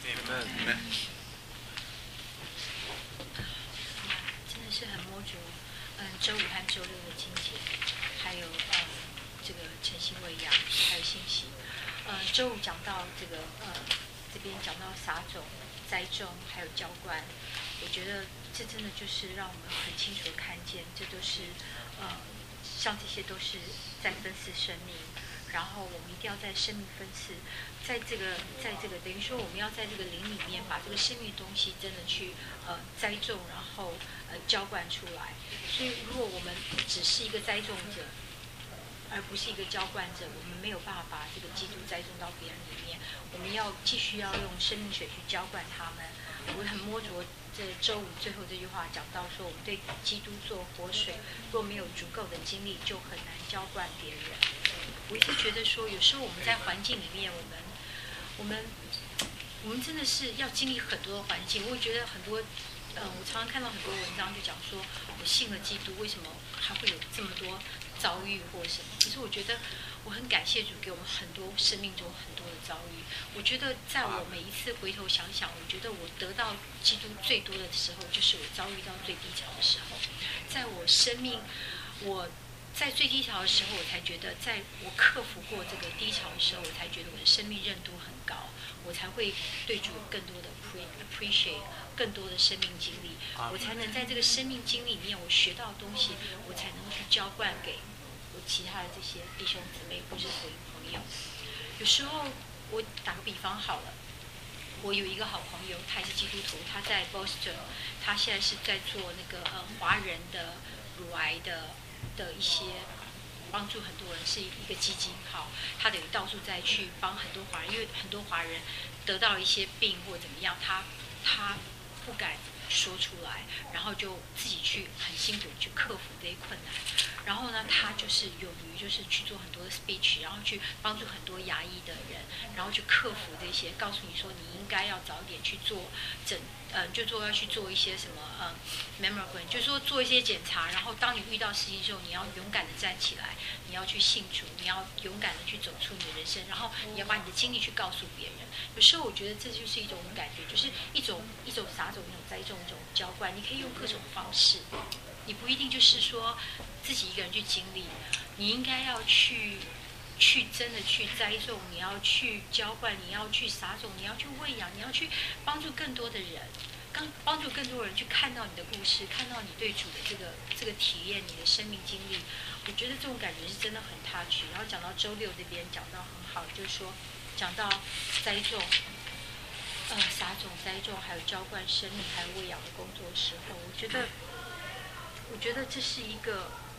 [SPEAKER 6] 是很摸着，嗯，周五和周六的经节，还有呃这个晨星喂养，还有信息。呃，周五讲到这个呃这边讲到撒种、栽种，还有浇灌，我觉得这真的就是让我们很清楚的看见，这都是呃像这些都是在分赐生命，然后我们一定要在生命分赐，在这个在这个等于说我们要在这个灵里面把这个生命的东西真的去呃栽种，然后。浇灌出来，所以如果我们只是一个栽种者，而不是一个浇灌者，我们没有办法把这个基督栽种到别人里面。我们要继续要用生命水去浇灌他们。我很摸着这周五最后这句话讲到说，我们对基督做活水，若没有足够的精力，就很难浇灌别人。我一直觉得说，有时候我们在环境里面，我们我们我们真的是要经历很多的环境。我觉得很多。嗯，我常常看到很多文章就讲说，我信了基督，为什么还会有这么多遭遇或什么？可是我觉得我很感谢主给我们很多生命中很多的遭遇。我觉得在我每一次回头想想，我觉得我得到基督最多的时候，就是我遭遇到最低潮的时候。在我生命，我在最低潮的时候，我才觉得，在我克服过这个低潮的时候，我才觉得我的生命韧度很高，我才会对主有更多的 appreciate。更多的生命经历，我才能在这个生命经历里面，我学到的东西，我才能去浇灌给我其他的这些弟兄姊妹或是福音朋友。有时候我打个比方好了，我有一个好朋友，他也是基督徒，他在 Boston， 他现在是在做那个呃华人的乳癌的的一些帮助很多人，是一个基金好，他等于到处在去帮很多华人，因为很多华人得到一些病或怎么样，他他。不敢说出来，然后就自己去很辛苦去克服这些困难。然后呢，他就是勇于就是去做很多的 speech， 然后去帮助很多牙医的人，然后去克服这些，告诉你说你应该要早点去做诊，呃，就做要去做一些什么呃 mammogram， 就是说做一些检查。然后当你遇到事情的时候，你要勇敢的站起来，你要去信主，你要勇敢的去走出你的人生，然后你要把你的经历去告诉别人。有时候我觉得这就是一种感觉，就是一种一种撒种，一种栽种，一种浇灌。你可以用各种方式，你不一定就是说自己一个人去经历，你应该要去去真的去栽种，你要去浇灌，你要去撒种，你要去喂养，你要去帮助更多的人，帮帮助更多人去看到你的故事，看到你对主的这个这个体验，你的生命经历。我觉得这种感觉是真的很 touch。然后讲到周六这边讲到很好，就是说讲到栽种。呃，撒种、栽种，还有浇灌生命，还有喂养的工作的时候，我觉得，我觉得这是一个，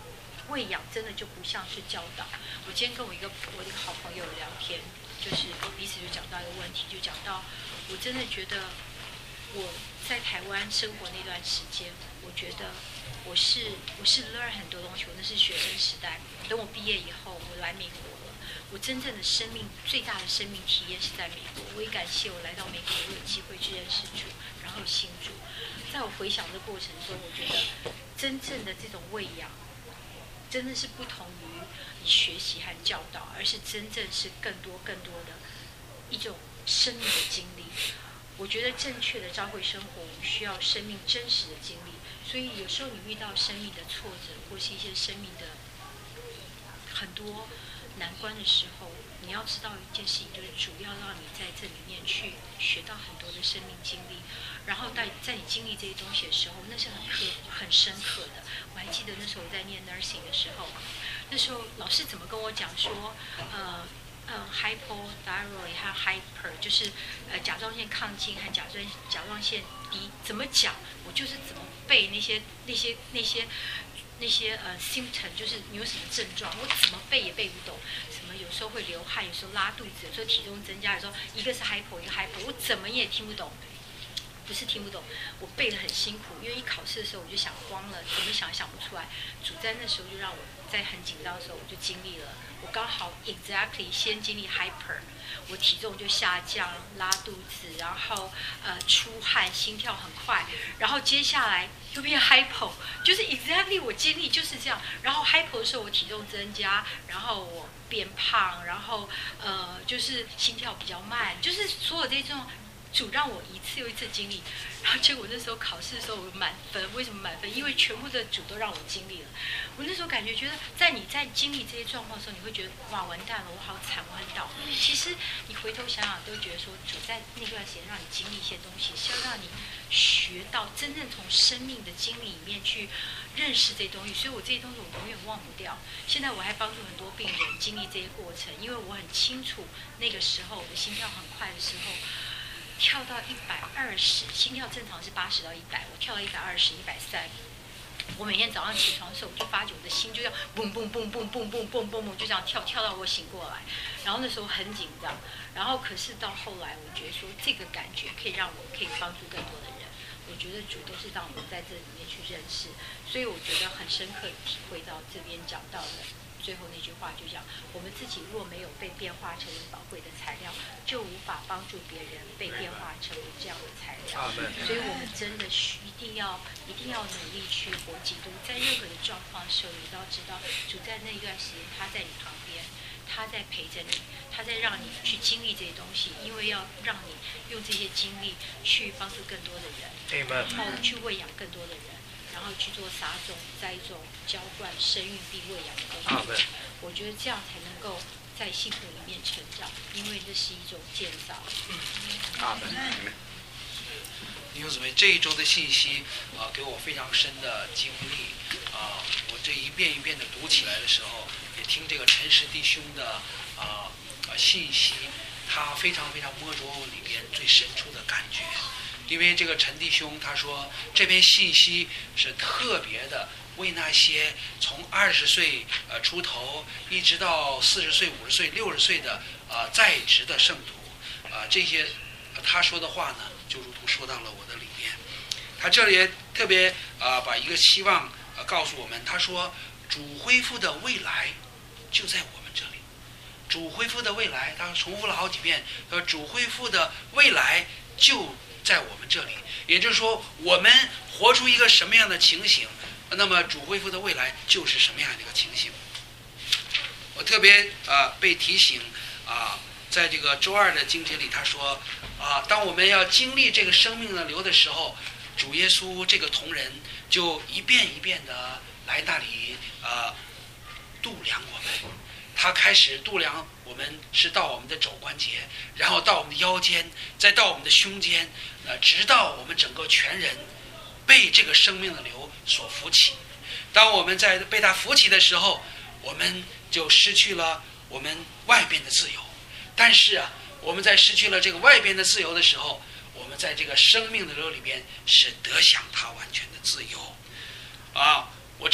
[SPEAKER 6] 喂养真的就不像是教导。我今天跟我一个我的一个好朋友聊天，就是彼此就讲到一个问题，就讲到我真的觉得我在台湾生活那段时间，我觉得我是我是 learn 很多东西，我那是学生时代。等我毕业以后，我来美国了，我真正的生命最大的生命体验是在美国。我也感谢我来到美国，我有机会去认识主，然后信主。在我回想的过程中，我觉得真正的这种喂养，真的是不同于你学习和教导，而是真正是更多更多的一种生命的经历。我觉得正确的教会生活，我们需要生命真实的经历。所以有时候你遇到生命的挫折，或是一些生命的很多难关的时候，你要知道一件事情，就是主要让你在这里面去学到很多的生命经历，然后在在你经历这些东西的时候，那是很刻很深刻的。我还记得那时候我在念 nursing 的时候，那时候老师怎么跟我讲说，呃。呃 hypothyroid 和 hyper 就是呃甲状腺亢进和甲状甲状腺低，怎么讲我就是怎么背那些那些那些那些呃 symptom， 就是你有什么症状，我怎么背也背不懂。什么有时候会流汗，有时候拉肚子，有时候体重增加，有时候一个是 hypo 一个 hyper， 我怎么也听不懂。不是听不懂，我背得很辛苦，因为一考试的时候我就想光了，怎么想也想不出来。主在那时候就让我在很紧张的时候，我就经历了，我刚好 exactly 先经历 hyper， 我体重就下降，拉肚子，然后呃出汗，心跳很快，然后接下来又变 hypo， 就是 exactly 我经历就是这样。然后 hypo 的时候我体重增加，然后我变胖，然后呃就是心跳比较慢，就是所有这种。主让我一次又一次经历，然后结果那时候考试的时候我满分，为什么满分？因为全部的主都让我经历了。我那时候感觉觉得，在你在经历这些状况的时候，你会觉得哇完蛋了，我好惨，我很倒霉。其实你回头想想，都觉得说主在那段时间让你经历一些东西，是要让你学到真正从生命的经历里面去认识这些东西。所以我这些东西我永远忘不掉。现在我还帮助很多病人经历这些过程，因为我很清楚那个时候我的心跳很快的时候。跳到一百二十，心跳正常是八十到一百，我跳到一百二十、一百三。我每天早上起床的时候，我就发觉我的心就这样嘣嘣嘣嘣嘣嘣嘣嘣嘣，就这样跳跳到我醒过来。然后那时候很紧张，然后可是到后来，我觉得说这个感觉可以让我可以帮助更多的人。我觉得主都是让我们在这里面去认识，所以我觉得很深刻体会到这边讲到的。最后那句话就讲，我们自己若没有被变化成为宝贵的材料，就无法帮助别人被变化成为这样的材料。所以我们真的需一定要一定要努力去活基督，在任何的状况的时候，你都要知道，主在那一段时间他在你旁边，他在陪着你，他在让你去经历这些东西，因为要让你用这些经历去帮助更多的人，然后去喂养更多的人。然后去做撒种、栽种、浇灌、生育并喂养的工作，我觉得这样才能够在幸福里面成长，因为这是一种建造。
[SPEAKER 2] 阿门。弟兄姊妹，这一周的信息啊、呃，给我非常深的经历啊、呃。我这一遍一遍的读起来的时候，也听这个陈实弟兄的啊啊、呃、信息，他非常非常摸着我里边最深处的感觉。因为这个陈弟兄他说，这篇信息是特别的为那些从二十岁呃出头一直到四十岁、五十岁、六十岁的呃在职的圣徒，啊、呃、这些、呃、他说的话呢，就如同说到了我的里面。他这里也特别啊、呃、把一个希望呃告诉我们，他说主恢复的未来就在我们这里。主恢复的未来，他重复了好几遍，他说主恢复的未来就在我们这里，也就是说，我们活出一个什么样的情形，那么主恢复的未来就是什么样的一个情形。我特别啊、呃、被提醒啊、呃，在这个周二的经节里，他说啊、呃，当我们要经历这个生命的流的时候，主耶稣这个同人就一遍一遍的来那里啊、呃、度量我们。他开始度量我们是到我们的肘关节，然后到我们的腰间，再到我们的胸间，呃，直到我们整个全人被这个生命的流所扶起。当我们在被他扶起的时候，我们就失去了我们外边的自由。但是啊，我们在失去了这个外边的自由的时候，我们在这个生命的流里边是得享他完全的自由。啊，我常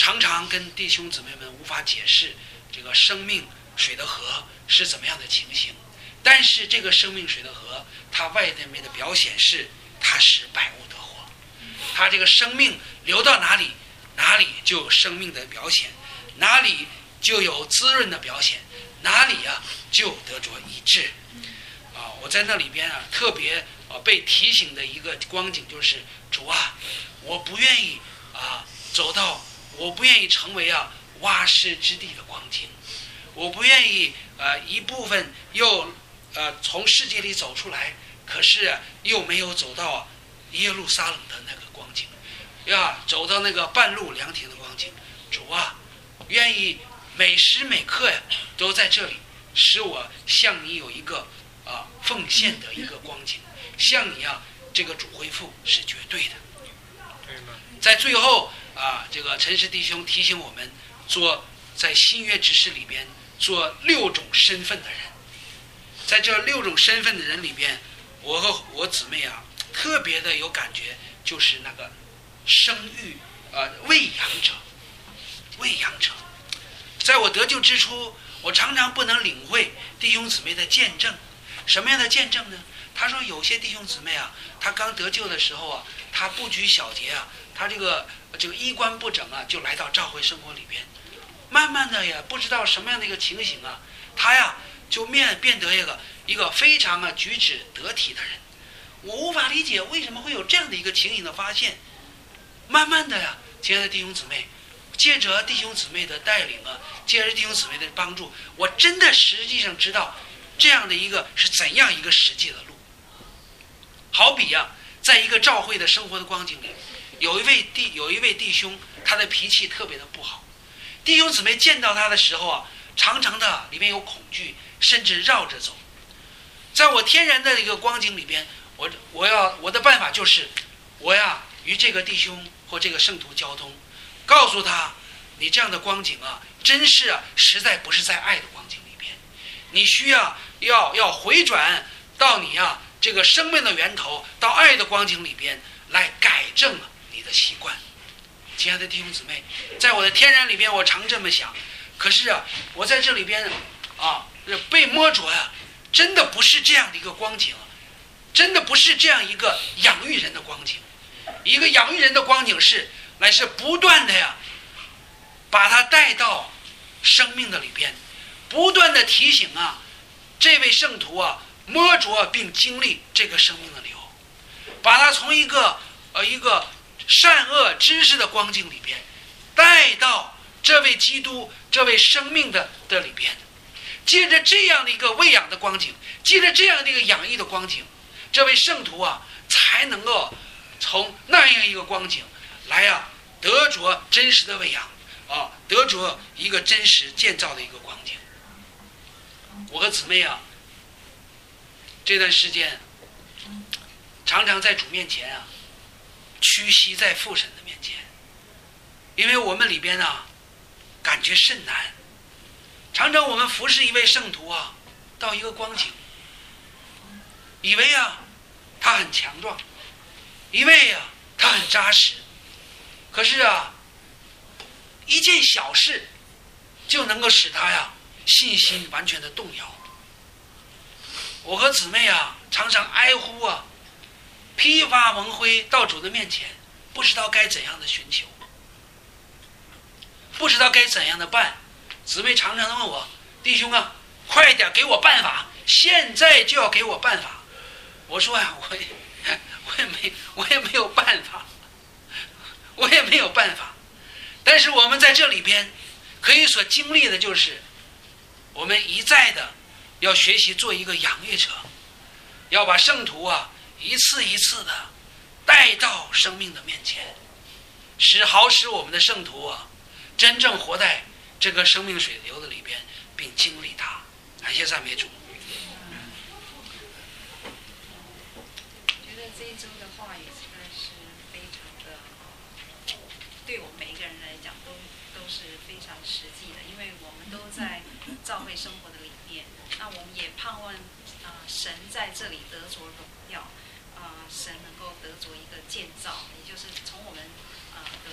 [SPEAKER 2] 常常跟弟兄姊妹们无法解释这个生命水的河是怎么样的情形，但是这个生命水的河，它外面的表现是它使百物得活，它这个生命流到哪里，哪里就有生命的表现，哪里就有滋润的表现，哪里啊就得着医治。啊，我在那里边啊特别啊被提醒的一个光景就是，主啊，我不愿意啊走到，我不愿意成为啊洼湿之地的光景，我不愿意呃一部分又呃从世界里走出来，可是、啊、又没有走到、啊、耶路撒冷的那个光景，呀，走到那个半路凉亭的光景。主啊，愿意每时每刻呀都在这里，使我向你有一个啊奉献的一个光景，向你啊这个主恢复是绝对的。在最后啊，这个陈氏弟兄提醒我们，做在新约执事里边做六种身份的人。在这六种身份的人里边，我和我姊妹啊特别的有感觉，就是那个生育呃喂养者，喂养者。在我得救之初，我常常不能领会弟兄姊妹的见证。什么样的见证呢？他说有些弟兄姊妹啊，他刚得救的时候啊，他不拘小节啊，他这个这个衣冠不整啊，就来到教会生活里边。慢慢的呀，不知道什么样的一个情形啊，他呀就面变得一个一个非常啊举止得体的人。我无法理解为什么会有这样的一个情形的发现。慢慢的呀，亲爱的弟兄姊妹，借着弟兄姊妹的带领啊，借着弟兄姊妹的帮助，我真的实际上知道这样的一个是怎样一个实际的路。好比啊，在一个教会的生活的光景里，有一位弟有一位弟兄，他的脾气特别的不好。弟兄姊妹见到他的时候啊，常常的里面有恐惧，甚至绕着走。在我天然的一个光景里边，我我要我的办法就是，我呀与这个弟兄或这个圣徒交通，告诉他，你这样的光景啊，真是啊，实在不是在爱的光景里边，你需要要要回转到你啊这个生命的源头，到爱的光景里边来改正你的习惯。亲爱的弟兄姊妹，在我的天然里边，我常这么想。可是啊，我在这里边啊，被摸着呀、啊，真的不是这样的一个光景，真的不是这样一个养育人的光景。一个养育人的光景是，乃是不断的呀，把他带到生命的里边，不断的提醒啊，这位圣徒啊，摸着并经历这个生命的流，把他从一个呃一个善恶知识的光景里边，带到这位基督这位生命的的里边。借着这样的一个喂养的光景，借着这样的一个养育的光景，这位圣徒啊，才能够从那样一个光景来啊，得着真实的喂养啊，得着一个真实建造的一个光景。我和姊妹啊，这段时间常常在主面前啊，屈膝在父神的面前，因为我们里边啊，感觉甚难。常常我们服侍一位圣徒啊，到一个光景，以为啊他很强壮，以为啊他很扎实，可是啊一件小事就能够使他呀信心完全的动摇。我和姊妹啊常常哀呼啊，披发蒙灰到主的面前，不知道该怎样的寻求，不知道该怎样的办。姊妹常常问我，弟兄啊，快点给我办法，现在就要给我办法。我说呀、啊，我也我也没我也没有办法，我也没有办法。但是我们在这里边可以所经历的就是，我们一再的要学习做一个养育者，要把圣徒啊一次一次的带到生命的面前，使好使我们的圣徒啊真正活在这个生命水流的里边，并经历它。感谢赞美主。
[SPEAKER 6] 我觉得这一周的话语实在是非常的，对我们每一个人来讲都都是非常实际的，因为我们都在教会生活的里面。那我们也盼望啊、呃，神在这里得着荣耀，啊、呃，神能够得着一个建造，也就是从我们啊、呃、的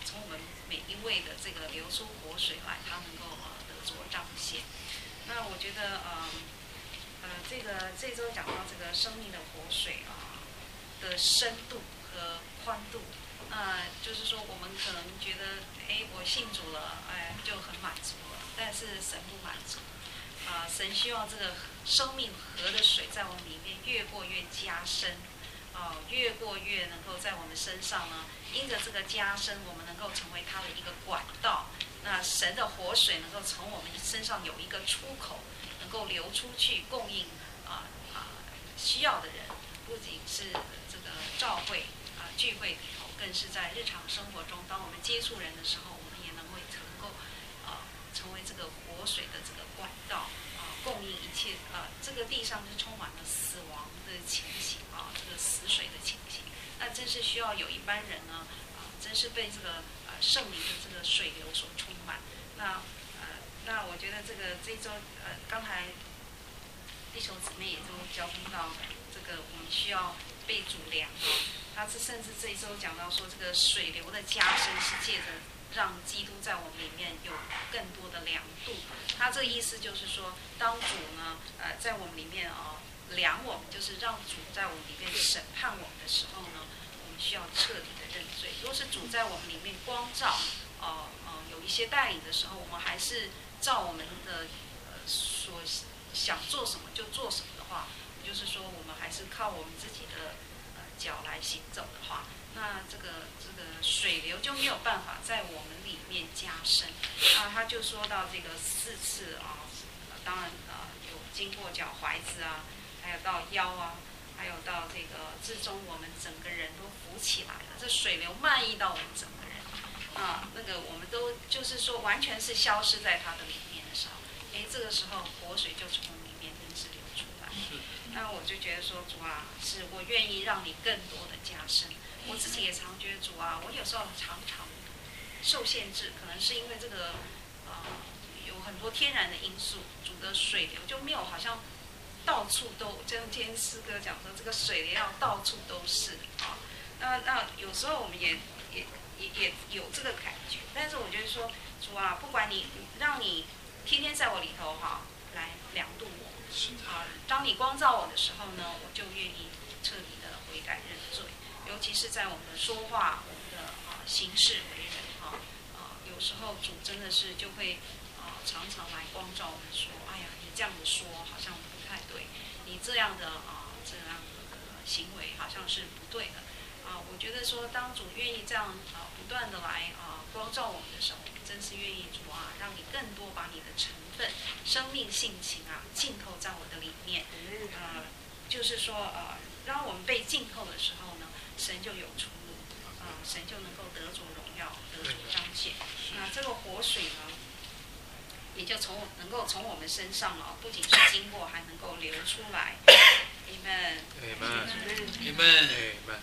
[SPEAKER 8] 从我们每一位的这个流出活水来，它能够呃得着彰显。那我觉得呃呃这个这周讲到这个生命的活水啊、呃、的深度和宽度，那、呃、就是说我们可能觉得，哎，我信主了，哎，就很满足了，但是神不满足。啊、呃，神希望这个生命河的水在我们里面越过越加深，啊、呃，越过越能够在我们身上呢，因着这个加深，我们能够成为它的一个管道。那神的活水能够从我们身上有一个出口，能够流出去，供应啊啊、呃、需要的人，不仅是这个教会啊、呃、聚会里头，更是在日常生活中，当我们接触人的时候，我们也能够能够啊、呃、成为这个活水的这个管道。供应一切啊、呃，这个地上是充满了死亡的情形啊，这个死水的情形。那真是需要有一班人呢啊、呃，真是被这个呃圣灵的这个水流所充满。那呃，那我觉得这个这一周呃，刚才弟兄姊妹也都交通到这个我们需要被主量啊。他是甚至这一周讲到说，这个水流的加深是借着让基督在我们里面有更多的量度。他这个意思就是说，当主呢，呃，在我们里面啊、呃、量我们，就是让主在我们里面审判我们的时候呢，我们需要彻底的认罪。如果是主在我们里面光照，呃呃，有一些带领的时候，我们还是照我们的呃所想做什么就做什么的话，就是说我们还是靠我们自己的呃脚来行走的话，那这个这个水流就没有办法在我们里面加深。啊，他就说到这个四次啊，当然啊有经过脚踝子啊，还有到腰啊，还有到这个至终我们整个人都浮起来了，这水流漫溢到我们整个人啊，那个我们都就是说完全是消失在它的里面的时候，哎，这个时候活水就从里面真是流出来。那我就觉得说，主啊，是我愿意让你更多的加深。我自己也常觉得主啊，我有时候常常受限制，可能是因为这个呃有很多天然的因素，主的水流就没有好像到处都，就像今天师哥讲说，这个水流要到处都是啊。那那有时候我们也也也也有这个感觉，但是我觉得说，主啊，不管你让你天天在我里头哈、啊、来量度我啊，当你光照我的时候呢，我就愿意彻底的悔改认罪。尤其是在我们的说话、我们的啊行事为人啊啊，有时候主真的是就会啊常常来光照我们说，哎呀，你这样子说好像不太对，你这样的啊这样的行为好像是不对的啊。我觉得说，当主愿意这样啊不断的来啊光照我们的时候，我们真是愿意主啊，让你更多把你的成分、生命性情啊浸透在我的里面，呃，就是说呃，让我们被浸透的时候呢，神就有出路，啊、呃，神就能够得着荣耀，得着彰显。那这个活水呢，也就从能够从我们身上啊，不仅是经过，还能够流出来。Amen。
[SPEAKER 2] Amen。Amen。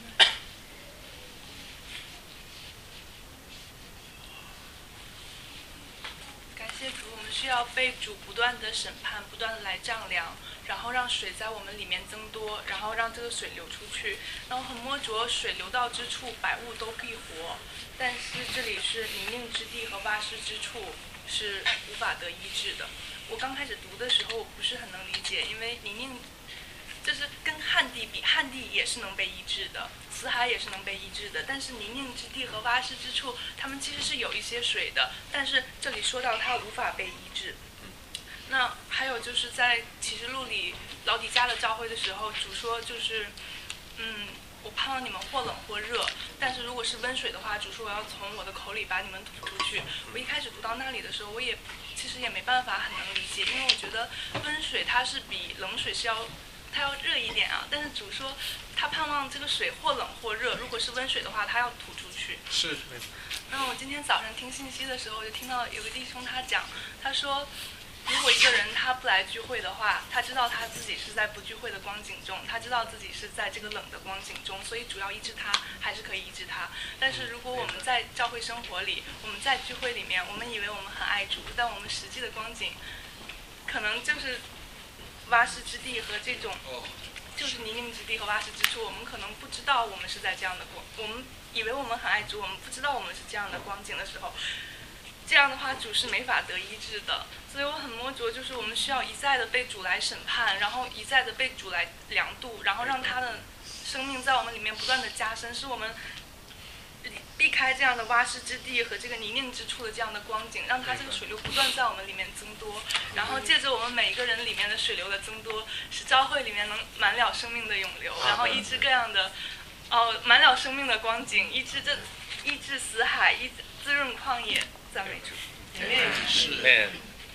[SPEAKER 9] 感谢主，我们需要被主不断的审判，不断的来丈量，然后让水在我们里面增多，然后让这个水流出去。然后很摸着水流到之处，百物都必活。但是这里是泥泞之地和洼湿之处是无法得医治的。我刚开始读的时候，我不是很能理解，因为泥泞就是跟旱地比，旱地也是能被医治的，死海也是能被医治的，但是泥泞之地和洼湿之处，它们其实是有一些水的，但是这里说到它无法被医治。那还有就是在启示录里老底嘉的教会的时候，主说就是，嗯，我盼望你们或冷或热，但是如果是温水的话，主说我要从我的口里把你们吐出去。我一开始读到那里的时候，我也其实也没办法很能理解，因为我觉得温水它是比冷水是要它要热一点啊，但是主说他盼望这个水或冷或热，如果是温水的话，他要吐出去。
[SPEAKER 2] 是。
[SPEAKER 9] 然后我今天早上听信息的时候，我就听到有个弟兄他讲，他说，如果一个人他不来聚会的话，他知道他自己是在不聚会的光景中，他知道自己是在这个冷的光景中，所以主要医治他还是可以医治他。但是如果我们在教会生活里，我们在聚会里面，我们以为我们很爱主，但我们实际的光景可能就是洼湿之地和这种就是泥泞之地和洼石之处，我们可能不知道我们是在这样的光，我们以为我们很爱主，我们不知道我们是这样的光景的时候，这样的话主是没法得医治的。所以我很摸着，就是我们需要一再的被主来审判，然后一再的被主来量度，然后让他的生命在我们里面不断的加深，使我们避开这样的洼石之地和这个泥泞之处的这样的光景，让它这个水流不断在我们里面增多，然后借着我们每一个人里面的水流的增多，使教会里面能满了生命的涌流，然后医治各样的，哦，满了生命的光景，医治这医治死海，医治滋润旷野，赞美主。
[SPEAKER 2] 是。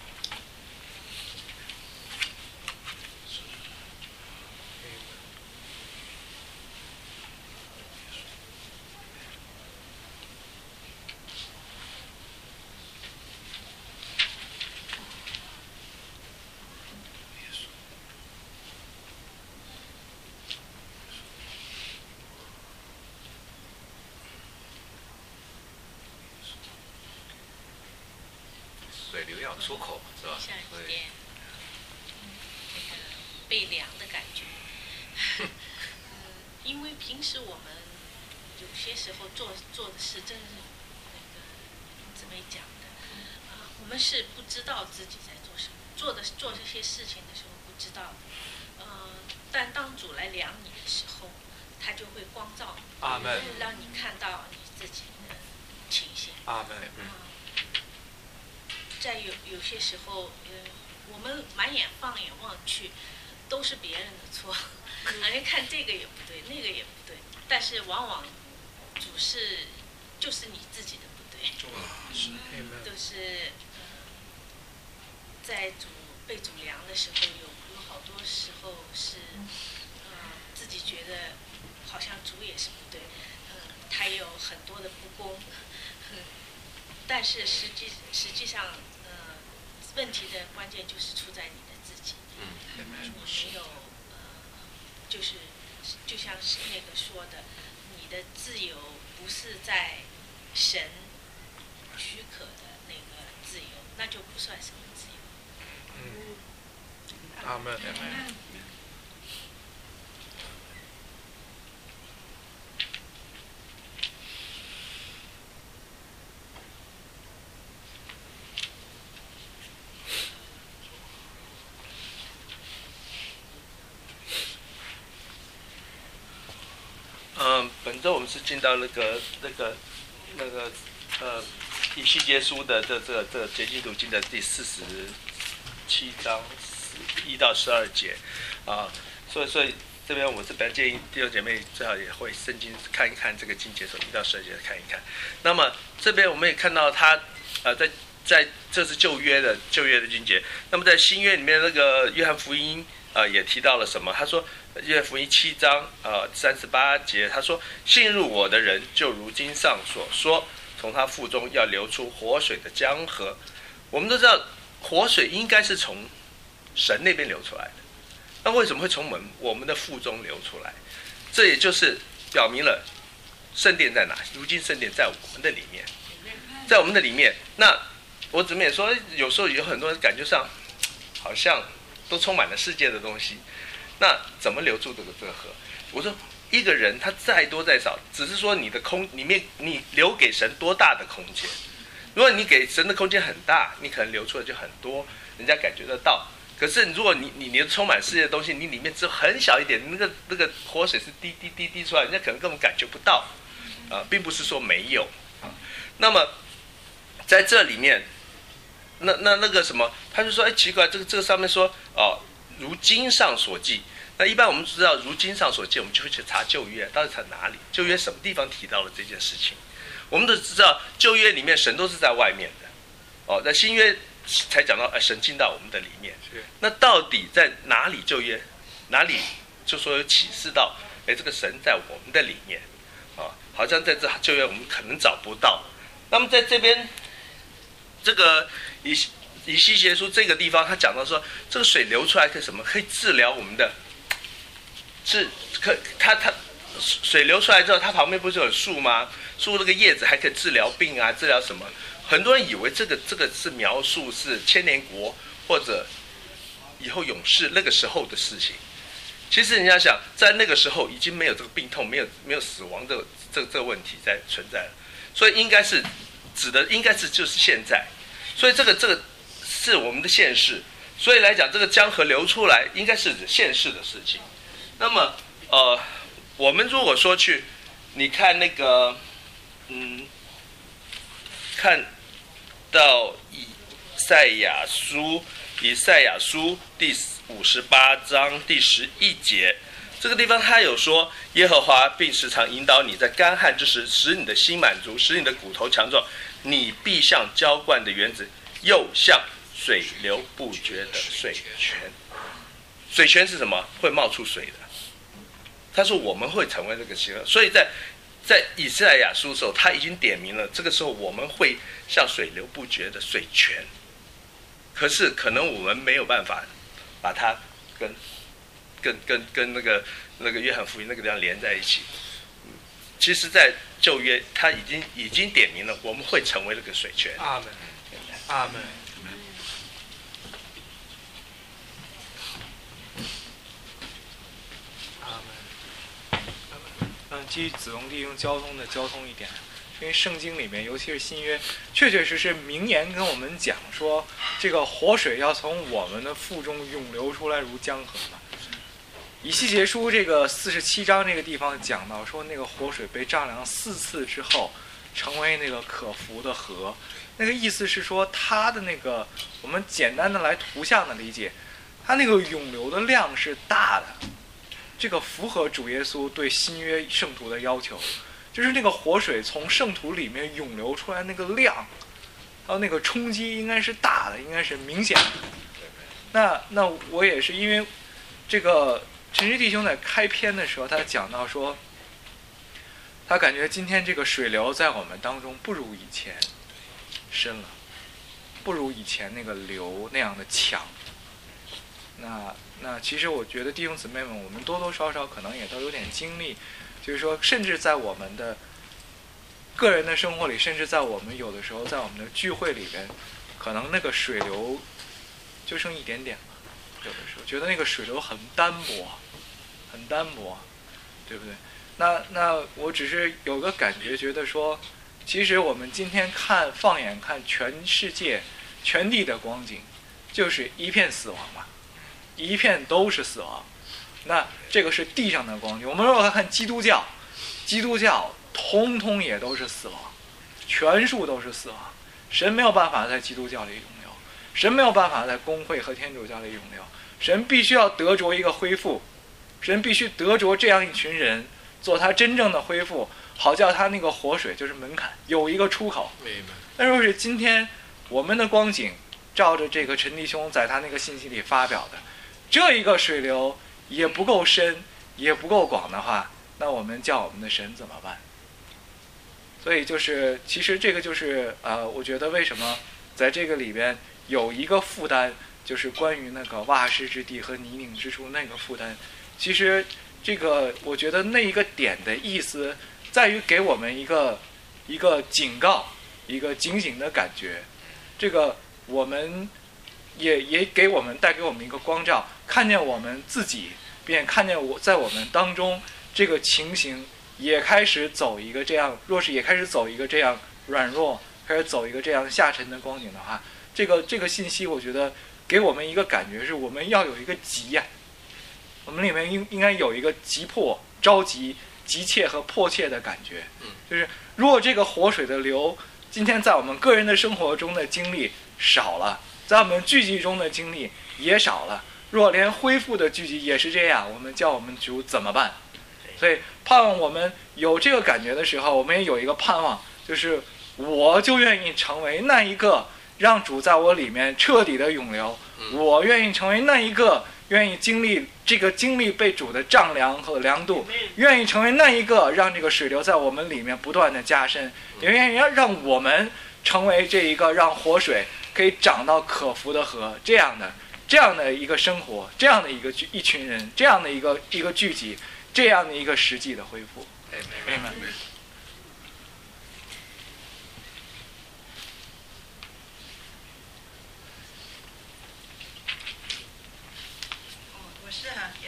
[SPEAKER 7] 水流要出口是吧？
[SPEAKER 10] 像一点那个被凉的感觉。嗯，因为平时我们有些时候做做的事，真是那个怎么讲的啊？我们是不知道自己在做什么，做的做这些事情的时候不知道。呃，但当主来量你的时候，他就会光照你，
[SPEAKER 2] 阿门，
[SPEAKER 10] 让你看到你自己的情形。
[SPEAKER 2] 阿门。
[SPEAKER 10] 嗯。在有有些时候，呃，我们满眼放眼望去，都是别人的错，好像看这个也不对，那个也不对，但是往往主是就是你自己的不对，都是呃，在主被主量的时候，有有好多时候是，呃，自己觉得好像主也是不对，嗯、呃，他有很多的不公，嗯、但是实际实际上。问题的关键就是出在你的自己，嗯，没有呃，就是就像是那个说的，你的自由不是在神许可的那个自由，那就不算什么自由。
[SPEAKER 2] 嗯，阿门。
[SPEAKER 11] 嗯，本周我们是进到那个那个那个呃以西结书的这这这结晶读经的第四十七章一到十二节啊，所以所以这边我是比较建议弟兄姐妹最好也会圣经看一看这个经节，从一到十二节看一看。那么这边我们也看到他呃在在这是旧约的旧约的经节，那么在新约里面那个约翰福音呃也提到了什么？他说。约翰福音七章呃三十八节，他说：“信入我的人，就如经上所说，从他腹中要流出活水的江河。”我们都知道，活水应该是从神那边流出来的，那为什么会从我们我们的腹中流出来？这也就是表明了圣殿在哪？如今圣殿在我们的里面，在我们的里面。那我怎么也说，有时候有很多人感觉上好像都充满了世界的东西。那怎么留住这个这个河？我说一个人他再多再少，只是说你的空里面你留给神多大的空间。如果你给神的空间很大，你可能流出的就很多，人家感觉得到。可是如果你你你充满世界的东西，你里面只有很小一点，那个那个活水是滴滴滴滴出来，人家可能根本感觉不到啊，并不是说没有啊。那么在这里面，那那那个什么，他就说，哎，奇怪，这个这个上面说哦。如经上所记，那一般我们知道如经上所记，我们就会去查旧约，到底查哪里？旧约什么地方提到了这件事情？我们都知道旧约里面神都是在外面的，哦，在新约才讲到，哎，神进到我们的里面。那到底在哪里旧约？哪里就说有启示到，哎，这个神在我们的里面，啊，好像在这旧约我们可能找不到。那么在这边，这个以。以西结书这个地方，他讲到说，这个水流出来可以什么？可以治疗我们的治，可它它水流出来之后，它旁边不是有树吗？树那个叶子还可以治疗病啊，治疗什么？很多人以为这个这个是描述是千年国或者以后永世那个时候的事情。 其实你要想，在那个时候已经没有这个病痛，没有没有死亡的这这个问题在存在了，所以应该是指的应该是就是现在，所以这个这个是我们的现世，所以来讲这个江河流出来应该是指现世的事情。那么呃，我们如果说去，你看那个嗯，看到以赛亚书以赛亚书第五十八章第十一节，这个地方他有说，耶和华并时常引导你，在干旱之时，使你的心满足，使你的骨头强壮，你必像浇灌的园子，又像水流不绝的水泉。水泉是什么？会冒出水的。他说我们会成为这个形象，所以在在以赛亚书的时候，他已经点明了，这个时候我们会像水流不绝的水泉。可是可能我们没有办法把它跟跟跟跟那个那个约翰福音那个地方连在一起。其实，在旧约他已经已经点明了，我们会成为那个水泉。
[SPEAKER 1] 阿门，阿门。嗯，基于子龙弟兄交通的交通一点，因为圣经里面，尤其是新约，确确实实明言跟我们讲说，这个活水要从我们的腹中涌流出来，如江河嘛。以西结书这个四十七章这个地方讲到说，那个活水被丈量四次之后，成为那个可服的河。那个意思是说，它的那个我们简单的来图像的理解，它那个涌流的量是大的。这个符合主耶稣对新约圣徒的要求，就是那个活水从圣徒里面涌流出来那个量，还有那个冲击应该是大的，应该是明显的。那那我也是因为这个陈实弟兄在开篇的时候，他讲到说，他感觉今天这个水流在我们当中不如以前深了，不如以前那个流那样的强。那那其实我觉得弟兄姊妹们，我们多多少少可能也都有点经历，就是说，甚至在我们的个人的生活里，甚至在我们有的时候在我们的聚会里边，可能那个水流就剩一点点了。有的时候觉得那个水流很单薄，很单薄，对不对？那那我只是有个感觉，觉得说，其实我们今天看放眼看全世界、全地的光景，就是一片死亡嘛。一片都是死亡，那这个是地上的光景。我们如果看基督教，基督教通通也都是死亡，全数都是死亡。神没有办法在基督教里永留，神没有办法在公会和天主教里永留，神必须要得着一个恢复，神必须得着这样一群人，做他真正的恢复，好叫他那个活水就是门槛有一个出口。但如果是今天我们的光景，照着这个陈弟兄在他那个信息里发表的，这一个水流也不够深，也不够广的话，那我们叫我们的神怎么办？所以就是，其实这个就是呃，我觉得为什么在这个里边有一个负担，就是关于那个洼湿之地和泥泞之处那个负担。其实这个我觉得那一个点的意思，在于给我们一个一个警告，一个警醒的感觉。这个我们。也也给我们带给我们一个光照，看见我们自己，并且看见我在我们当中这个情形也开始走一个这样，若是也开始走一个这样软弱，开始走一个这样下沉的光景的话，这个这个信息我觉得给我们一个感觉是，我们要有一个急呀、啊，我们里面应应该有一个急迫、着急、急切和迫切的感觉。就是如果这个活水的流，今天在我们个人的生活中的经历少了。在我们聚集中的经历也少了，若连恢复的聚集也是这样，我们叫我们主怎么办？所以盼望我们有这个感觉的时候，我们也有一个盼望，就是我就愿意成为那一个让主在我里面彻底的涌流，我愿意成为那一个愿意经历这个经历被主的丈量和量度，愿意成为那一个让这个水流在我们里面不断的加深，也愿意让我们成为这一个让活水可以长到可服的河，这样的这样的一个生活，这样的一个一群人，这样的一个一个聚集，这样的一个实际的恢复。Amen。
[SPEAKER 12] 我是哈也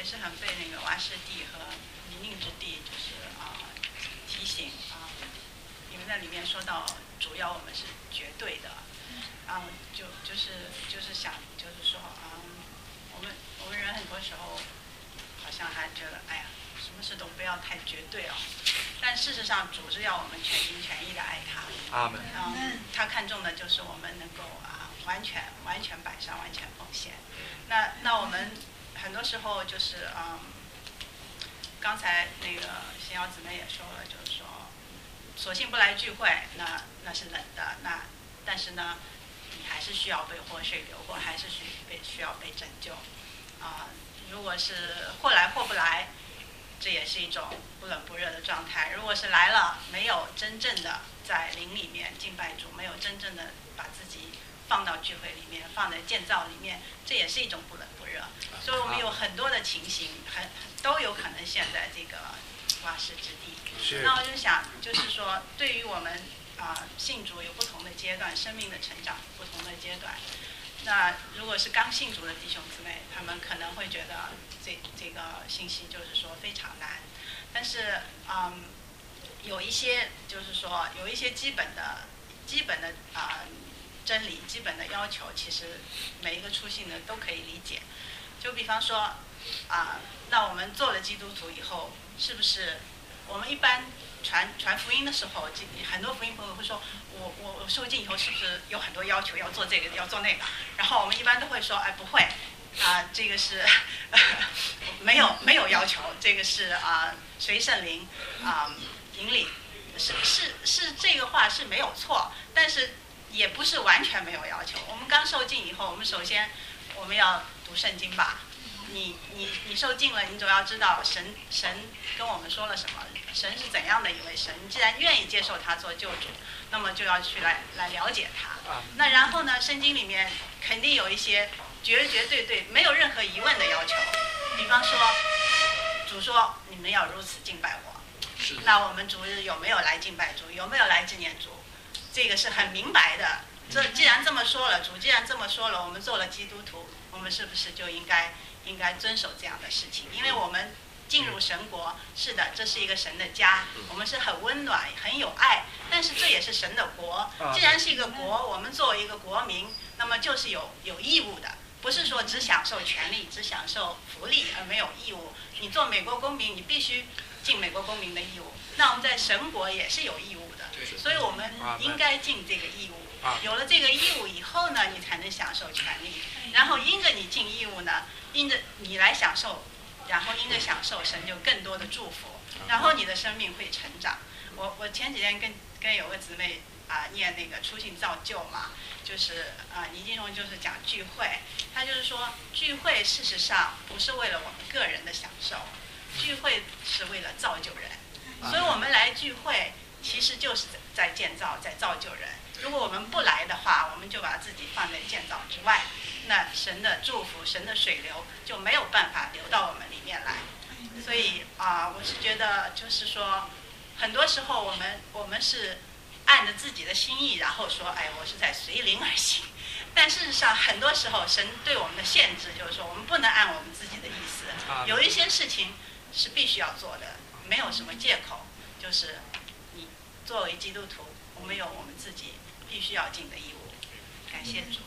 [SPEAKER 12] 也是很被那个瓦师弟和明令之弟就是啊、呃、提醒啊、呃，你们在里面说到主要我们是绝对的，然后就就是就是想就是说啊、呃，我们我们人很多时候好像还觉得哎呀，什么事都不要太绝对哦，但事实上主是要我们全心全意的爱他。
[SPEAKER 11] 阿门。
[SPEAKER 12] 嗯，他看重的就是我们能够啊完全完全摆上，完全奉献。那那我们很多时候就是嗯，刚才那个新瑶姊妹也说了，就是说，索性不来聚会，那那是冷的，那但是呢，你还是需要被活水流过，还是需被需要被拯救啊、呃。如果是或来或不来，这也是一种不冷不热的状态。如果是来了，没有真正的在灵里面敬拜主，没有真正的把自己放到聚会里面，放在建造里面，这也是一种不冷不热。所以我们有很多的情形，很都有可能陷在这个瓦石之地。那我就想，就是说，对于我们啊、呃、信主有不同的阶段，生命的成长不同的阶段。那如果是刚信主的弟兄姊妹，他们可能会觉得这这个信息就是说非常难，但是嗯，有一些就是说有一些基本的基本的啊、呃、真理、基本的要求，其实每一个初信的都可以理解。就比方说啊、呃，那我们做了基督徒以后，是不是我们一般传传福音的时候，很多福音朋友会说，我我我受浸以后是不是有很多要求，要做这个要做那个？然后我们一般都会说，哎，不会，啊、呃，这个是没有没有要求，这个是啊、呃、随圣灵啊、呃、引领，是是是这个话是没有错，但是也不是完全没有要求。我们刚受浸以后，我们首先我们要读圣经吧。你你你受浸了，你总要知道神神跟我们说了什么，神是怎样的一位神。你既然愿意接受他做救主，那么就要去来来了解他。那然后呢，圣经里面肯定有一些绝绝对对没有任何疑问的要求。比方说，主说你们要如此敬拜我，那我们主日有没有来敬拜主？有没有来纪念主？这个是很明白的。这既然这么说了，主既然这么说了，我们做了基督徒，我们是不是就应该？应该遵守这样的事情，因为我们进入神国，是的，这是一个神的家，我们是很温暖、很有爱，但是这也是神的国。既然是一个国，我们作为一个国民，那么就是有有义务的，不是说只享受权利、只享受福利而没有义务。你做美国公民，你必须尽美国公民的义务。那我们在神国也是有义务的，所以我们应该尽这个义务。有了这个义务以后呢，你才能享受权利，然后因着你尽义务呢，因着你来享受，然后因着享受，神就更多的祝福，然后你的生命会成长。我我前几天跟跟有个姊妹啊、呃、念那个初信造就嘛，就是啊、呃、倪金荣就是讲聚会，他就是说聚会事实上不是为了我们个人的享受，聚会是为了造就人，所以我们来聚会其实就是在建造，在造就人。如果我们不来的话，我们就把自己放在建造之外，那神的祝福、神的水流就没有办法流到我们里面来。所以啊、呃，我是觉得就是说，很多时候我们我们是按着自己的心意，然后说，哎，我是在随灵而行。但事实上，很多时候神对我们的限制就是说，我们不能按我们自己的意思。有一些事情是必须要做的，没有什么借口。就是你作为基督徒，我们有我们自己必须要尽的义务。感谢主。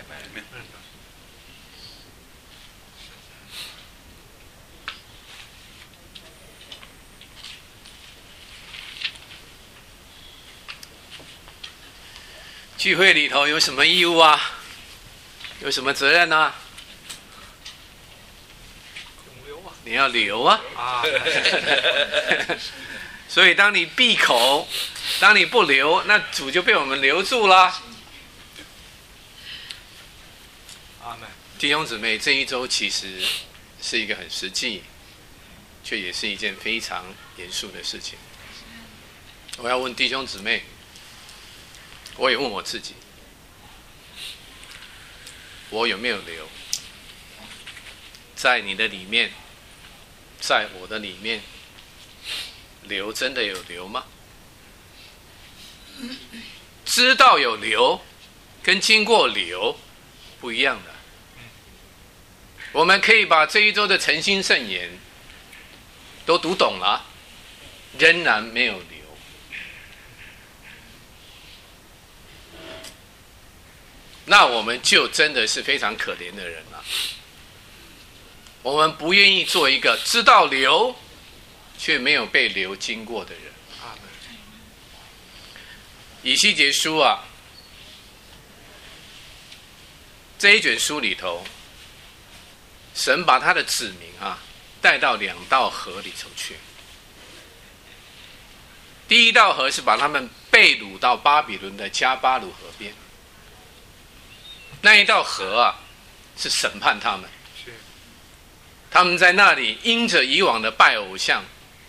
[SPEAKER 4] 聚会里头有什么义务啊？有什么责任呢、啊？你要留啊！啊所以当你闭口，当你不留，那主就被我们留住了。弟兄姊妹，这一周其实是一个很实际，却也是一件非常严肃的事情。我要问弟兄姊妹，我也问我自己，我有没有留？在你的里面，在我的里面，留真的有留吗？知道有留，跟经过留不一样的。 我们可以把这一周的诚心圣言都读懂了，仍然没有流，那我们就真的是非常可怜的人了。我们不愿意做一个知道流却没有被流经过的人。以西结书啊，这一卷书里头，神把他的子民啊带到两道河里头去。第一道河是把他们被掳到巴比伦的加巴鲁河边，那一道河啊是审判他们，他们在那里因着以往的拜偶像，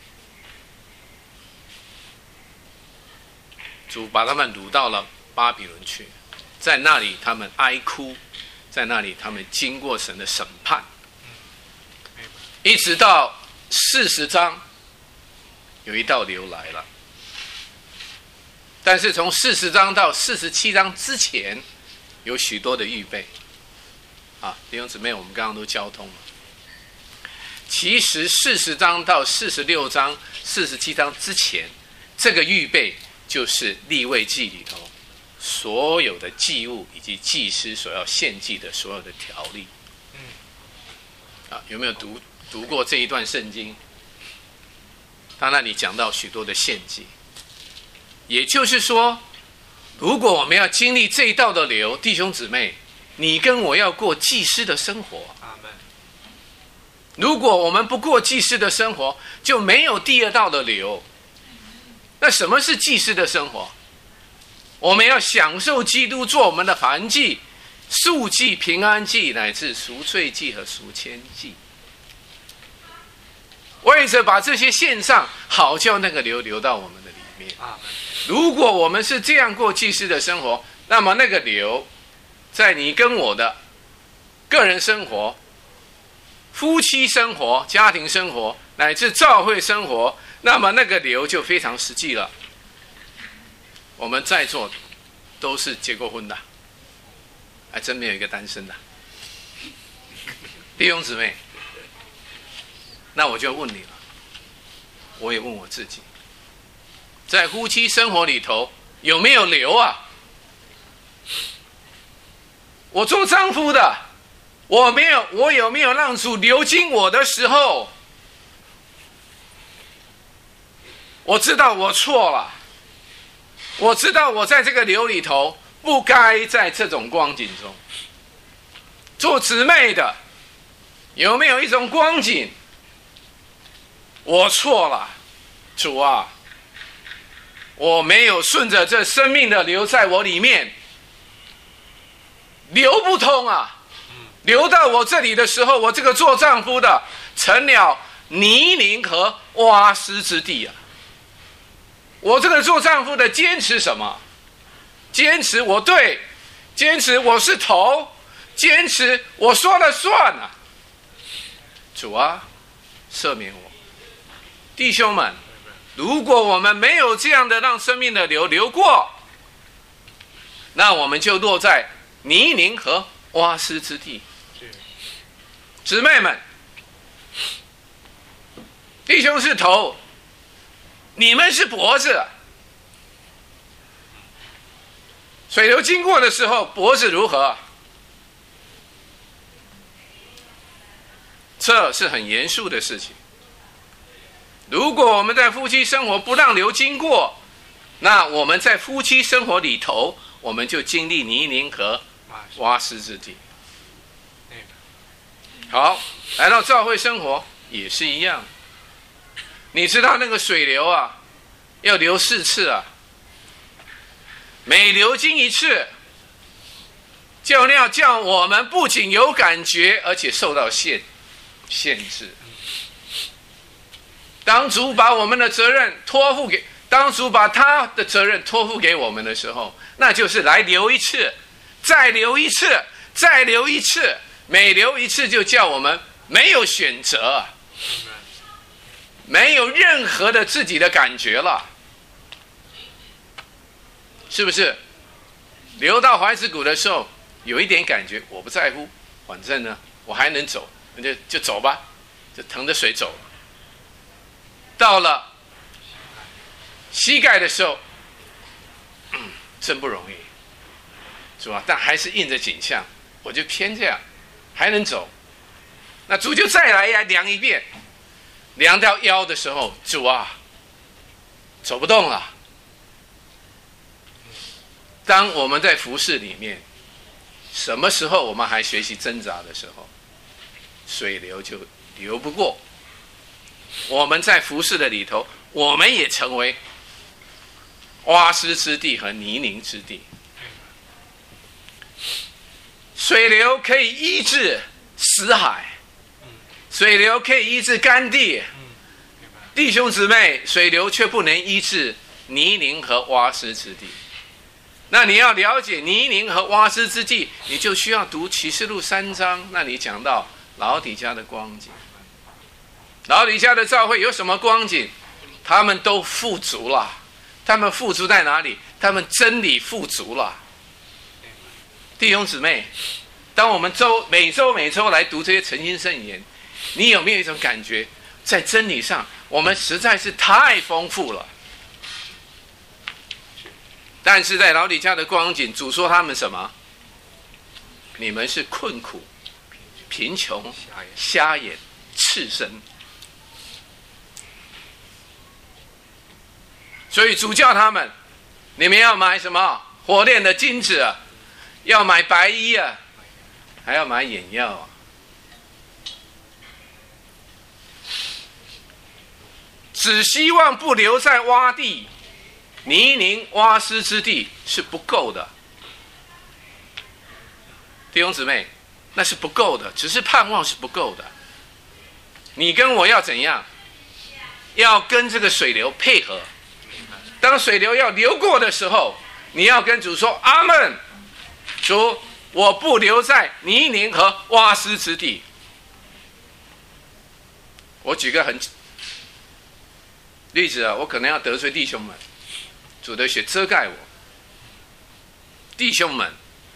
[SPEAKER 4] 主把他们掳到了巴比伦去，在那里他们哀哭，在那里他们经过神的审判，一直到四十章有一道流来了。但是从四十章到四十七章之前有许多的预备啊，弟兄姊妹，我们刚刚都交通了。其实四十章到四十六章、四十七章之前，这个预备就是利未记里头所有的祭物以及祭司所要献祭的所有的条例。啊，有没有读读过这一段圣经？他那里讲到许多的献祭，也就是说，如果我们要经历这一道的流，弟兄姊妹，你跟我要过祭司的生活。如果我们不过祭司的生活，就没有第二道的流。那什么是祭司的生活？我们要享受基督做我们的燔祭、赎祭、平安祭，乃至赎罪祭和赎愆祭。为着把这些献上，好叫那个流流到我们的里面。如果我们是这样过祭司的生活，那么那个流在你跟我的个人生活、夫妻生活、家庭生活乃至教会生活，那么那个流就非常实际了。我们在座都是结过婚的，还真没有一个单身的。弟兄姊妹，那我就问你了，我也问我自己，在夫妻生活里头有没有流啊？我做丈夫的，我没有，我有没有让主流经我的时候，我知道我错了，我知道我在这个流里头不该在这种光景中。做姊妹的有没有一种光景，我错了，主啊，我没有顺着这生命的流在我里面，流不通啊，流到我这里的时候，我这个做丈夫的成了泥泞和洼湿之地啊。我这个做丈夫的坚持什么？坚持我对，坚持我是头，坚持我说了算啊。主啊，赦免我。弟兄们，如果我们没有这样的让生命的流流过，那我们就落在泥泞和洼湿之地。姊妹们，弟兄是头，你们是脖子。水流经过的时候，脖子如何？这是很严肃的事情。如果我们在夫妻生活不让流经过，那我们在夫妻生活里头，我们就经历泥泞和洼湿之地。好，来到教会生活也是一样。你知道那个水流啊，要流四次啊，每流经一次，就要叫我们不仅有感觉，而且受到限限制。当主把我们的责任托付给，当主把他的责任托付给我们的时候，那就是来流一次，再流一次，再流一次，每流一次就叫我们没有选择，没有任何的自己的感觉了，是不是？流到怀子谷的时候有一点感觉，我不在乎，反正呢我还能走，那就就走吧，就腾着水走。到了膝盖的时候，嗯，真不容易，是吧？但还是应着景象，我就偏这样，还能走。那主就再来呀，量一遍，量到腰的时候，主啊，走不动了。当我们在服事里面，什么时候我们还学习挣扎的时候，水流就流不过。我们在服事的里头，我们也成为洼湿之地和泥泞之地。水流可以医治死海，水流可以医治干地，弟兄姊妹，水流却不能医治泥泞和洼湿之地。那你要了解泥泞和洼湿之地，你就需要读启示录三章，那里讲到老底嘉的光景。老底嘉的教会有什么光景？他们都富足了。他们富足在哪里？他们真理富足了。弟兄姊妹，当我们周每周每周来读这些诚心圣言，你有没有一种感觉，在真理上我们实在是太丰富了？但是在老底嘉的光景，主说他们什么？你们是困苦、贫穷、瞎眼、赤身。所以主叫他们，你们要买什么？火炼的金子啊，要买白衣啊，还要买眼药啊。只希望不留在洼地、泥泞、洼湿之地是不够的。弟兄姊妹，那是不够的，只是盼望是不够的。你跟我要怎样？要跟这个水流配合。当水流要流过的时候，你要跟主说阿们，主，我不留在泥泞和洼湿之地。我举个很例子啊，我可能要得罪弟兄们，主的血遮盖我。弟兄们，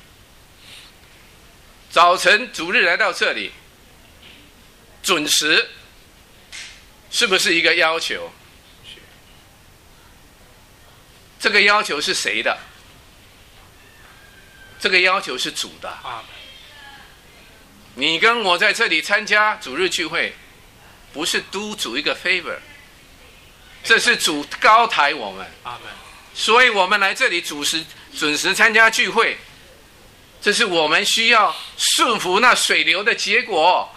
[SPEAKER 4] 早晨主日来到这里，准时是不是一个要求？这个要求是谁的？这个要求是主的。你跟我在这里参加主日聚会，不是督主一个 favor， 这是主高抬我们。所以我们来这里主时准时参加聚会，这是我们需要顺服那水流的结果。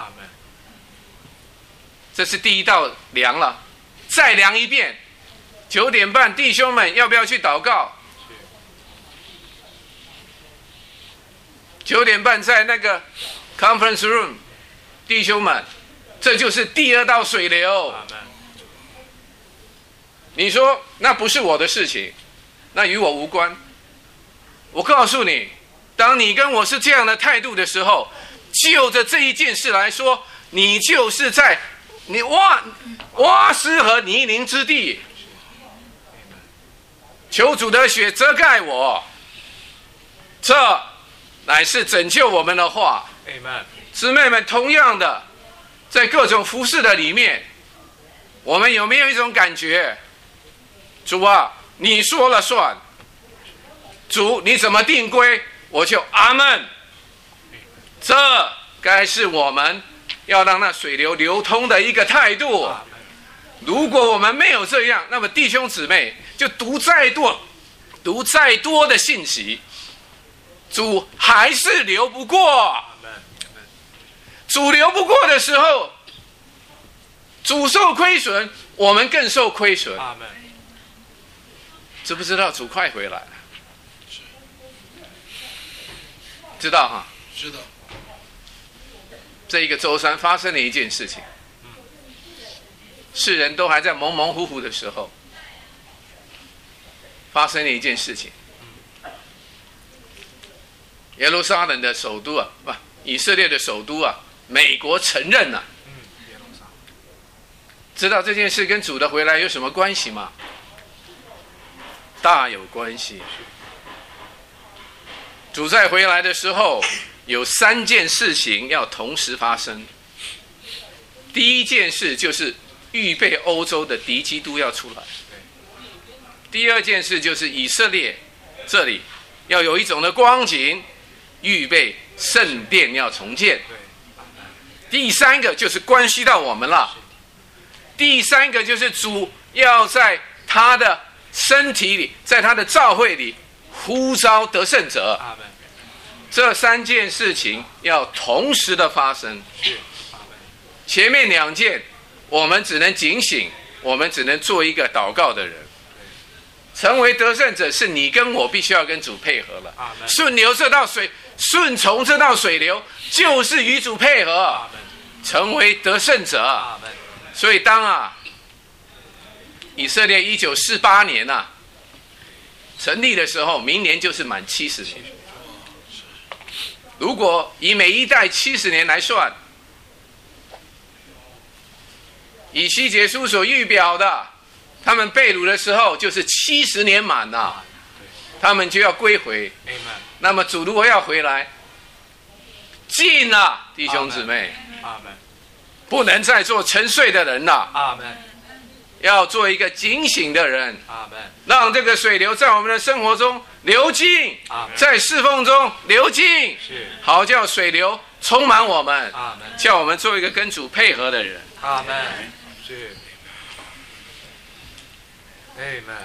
[SPEAKER 4] 这是第一道量了，再量一遍。九点半，弟兄们要不要去祷告？九点半在那个 conference room， 弟兄们，这就是第二道水流。你说那不是我的事情，那与我无关。我告诉你，当你跟我是这样的态度的时候，就着这一件事来说，你就是在你洼洼湿和泥泞之地。求主的血遮盖我，这乃是拯救我们的话。姊妹们，同样的，在各种服事的里面，我们有没有一种感觉？主啊，你说了算。主，你怎么定规，我就阿们。这该是我们要让那水流流通的一个态度。如果我们没有这样，那么弟兄姊妹就读再多、读再多的信息，主还是流不过。主流不过的时候，主受亏损，我们更受亏损。知不知道主快回来了？知道哈？
[SPEAKER 2] 知道。
[SPEAKER 4] 这一个周三发生了一件事情。世人都还在蒙蒙糊糊的时候，发生了一件事情。耶路撒冷的首都啊，不，以色列的首都啊，美国承认了、啊。知道这件事跟主的回来有什么关系吗？大有关系。主在回来的时候， 有三件事情要同时发生。第一件事就是预备欧洲的敌基督要出来。第二件事就是以色列这里要有一种的光景，预备圣殿要重建。第三个就是关系到我们了。第三个就是主要在他的身体里，在他的教会里呼召得胜者。这三件事情要同时的发生。前面两件我们只能警醒，我们只能做一个祷告的人。成为得胜者是你跟我必须要跟主配合了。顺流这道水，顺从这道水流，就是与主配合，成为得胜者。所以当啊以色列一九四八年啊成立的时候，明年就是满七十年。如果以每一代七十年来算，以西结书所预表的，他们被掳的时候就是七十年满了，他们就要归回。那么主如果要回来，近了，弟兄姊妹，不能再做沉睡的人了，要做一个警醒的人，让这个水流在我们的生活中流进，在侍奉中流进，好叫水流充满我们，叫我们做一个跟主配合的人。
[SPEAKER 13] 阿门。是。Amen。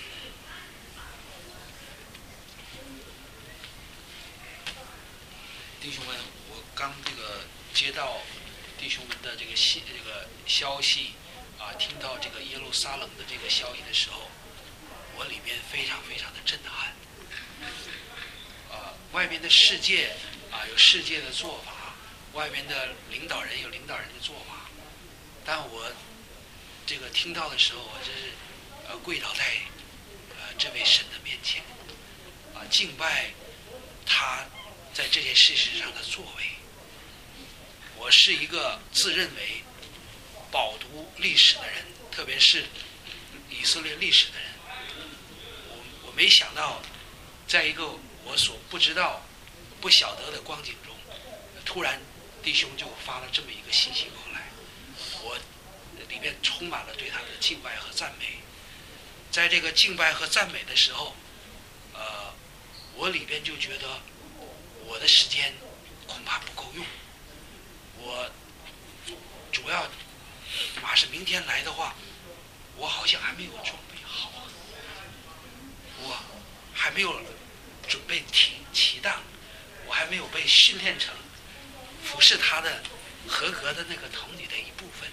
[SPEAKER 2] 弟兄们，我刚这个接到弟兄们的这个信这个消息啊，听到这个耶路撒冷的这个消息的时候，我里面非常非常的震撼。啊，外面的世界啊有世界的做法，外面的领导人有领导人的做法，但我这个听到的时候，我真是呃跪倒在呃这位神的面前，啊敬拜他在这件事实上的作为。我是一个自认为饱读历史的人，特别是以色列历史的人，我我没想到，在一个我所不知道、不晓得的光景中，突然弟兄就发了这么一个信息过来，我里面充满了对他的敬拜和赞美。在这个敬拜和赞美的时候，呃，我里边就觉得我的时间恐怕不够用。我主要马上明天来的话，我好像还没有准备好，我还没有准备提齐当，我还没有被训练成服侍他的合格的那个童女的一部分。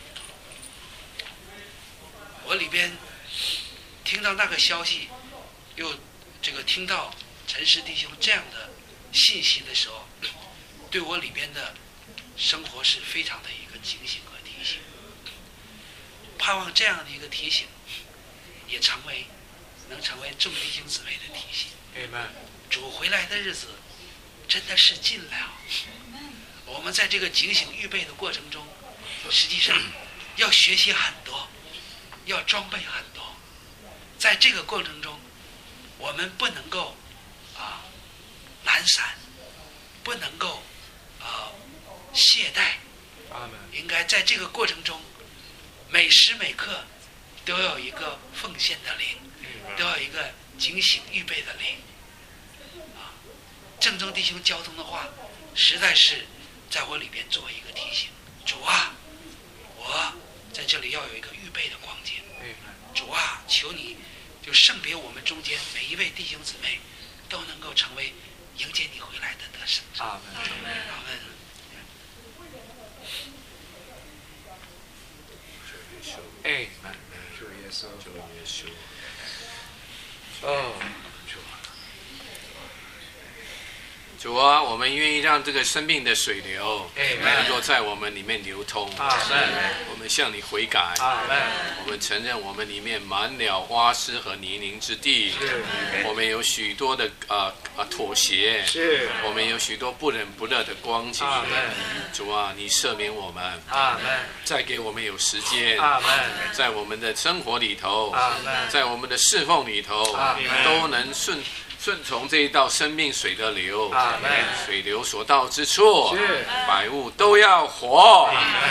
[SPEAKER 2] 我里边听到那个消息，又这个听到陈氏弟兄这样的信息的时候，对我里边的生活是非常的一个警醒和提醒。盼望这样的一个提醒，也成为能成为众弟兄姊妹的提醒。主回来的日子真的是近了。我们在这个警醒预备的过程中，实际上要学习很多，要装备很多。在这个过程中，我们不能够啊懒散，不能够啊懈怠，应该在这个过程中每时每刻都有一个奉献的灵，都有一个警醒预备的灵。啊，正宗弟兄交通的话，实在是在我里边做一个提醒。主啊，我在这里要有一个预备的光景。主啊，求你就圣别我们中间每一位弟兄姊妹，都能够成为迎接你回来的得胜者。阿门。阿门。
[SPEAKER 13] 哎，主耶稣，主耶稣。哦，
[SPEAKER 4] 主啊，我们愿意让这个生命的水流能够在我们里面流通。我们向你悔改。我们承认我们里面满了蛙丝和泥泞之地。我们有许多的啊啊妥协。我们有许多不冷不热的光景。主啊，你赦免我们。再给我们有时间。在我们的生活里头，在我们的侍奉里头，都能顺。 顺从这一道生命水的流，
[SPEAKER 1] 阿门。
[SPEAKER 4] 水流所到之处，
[SPEAKER 1] 是
[SPEAKER 4] 百物都要活。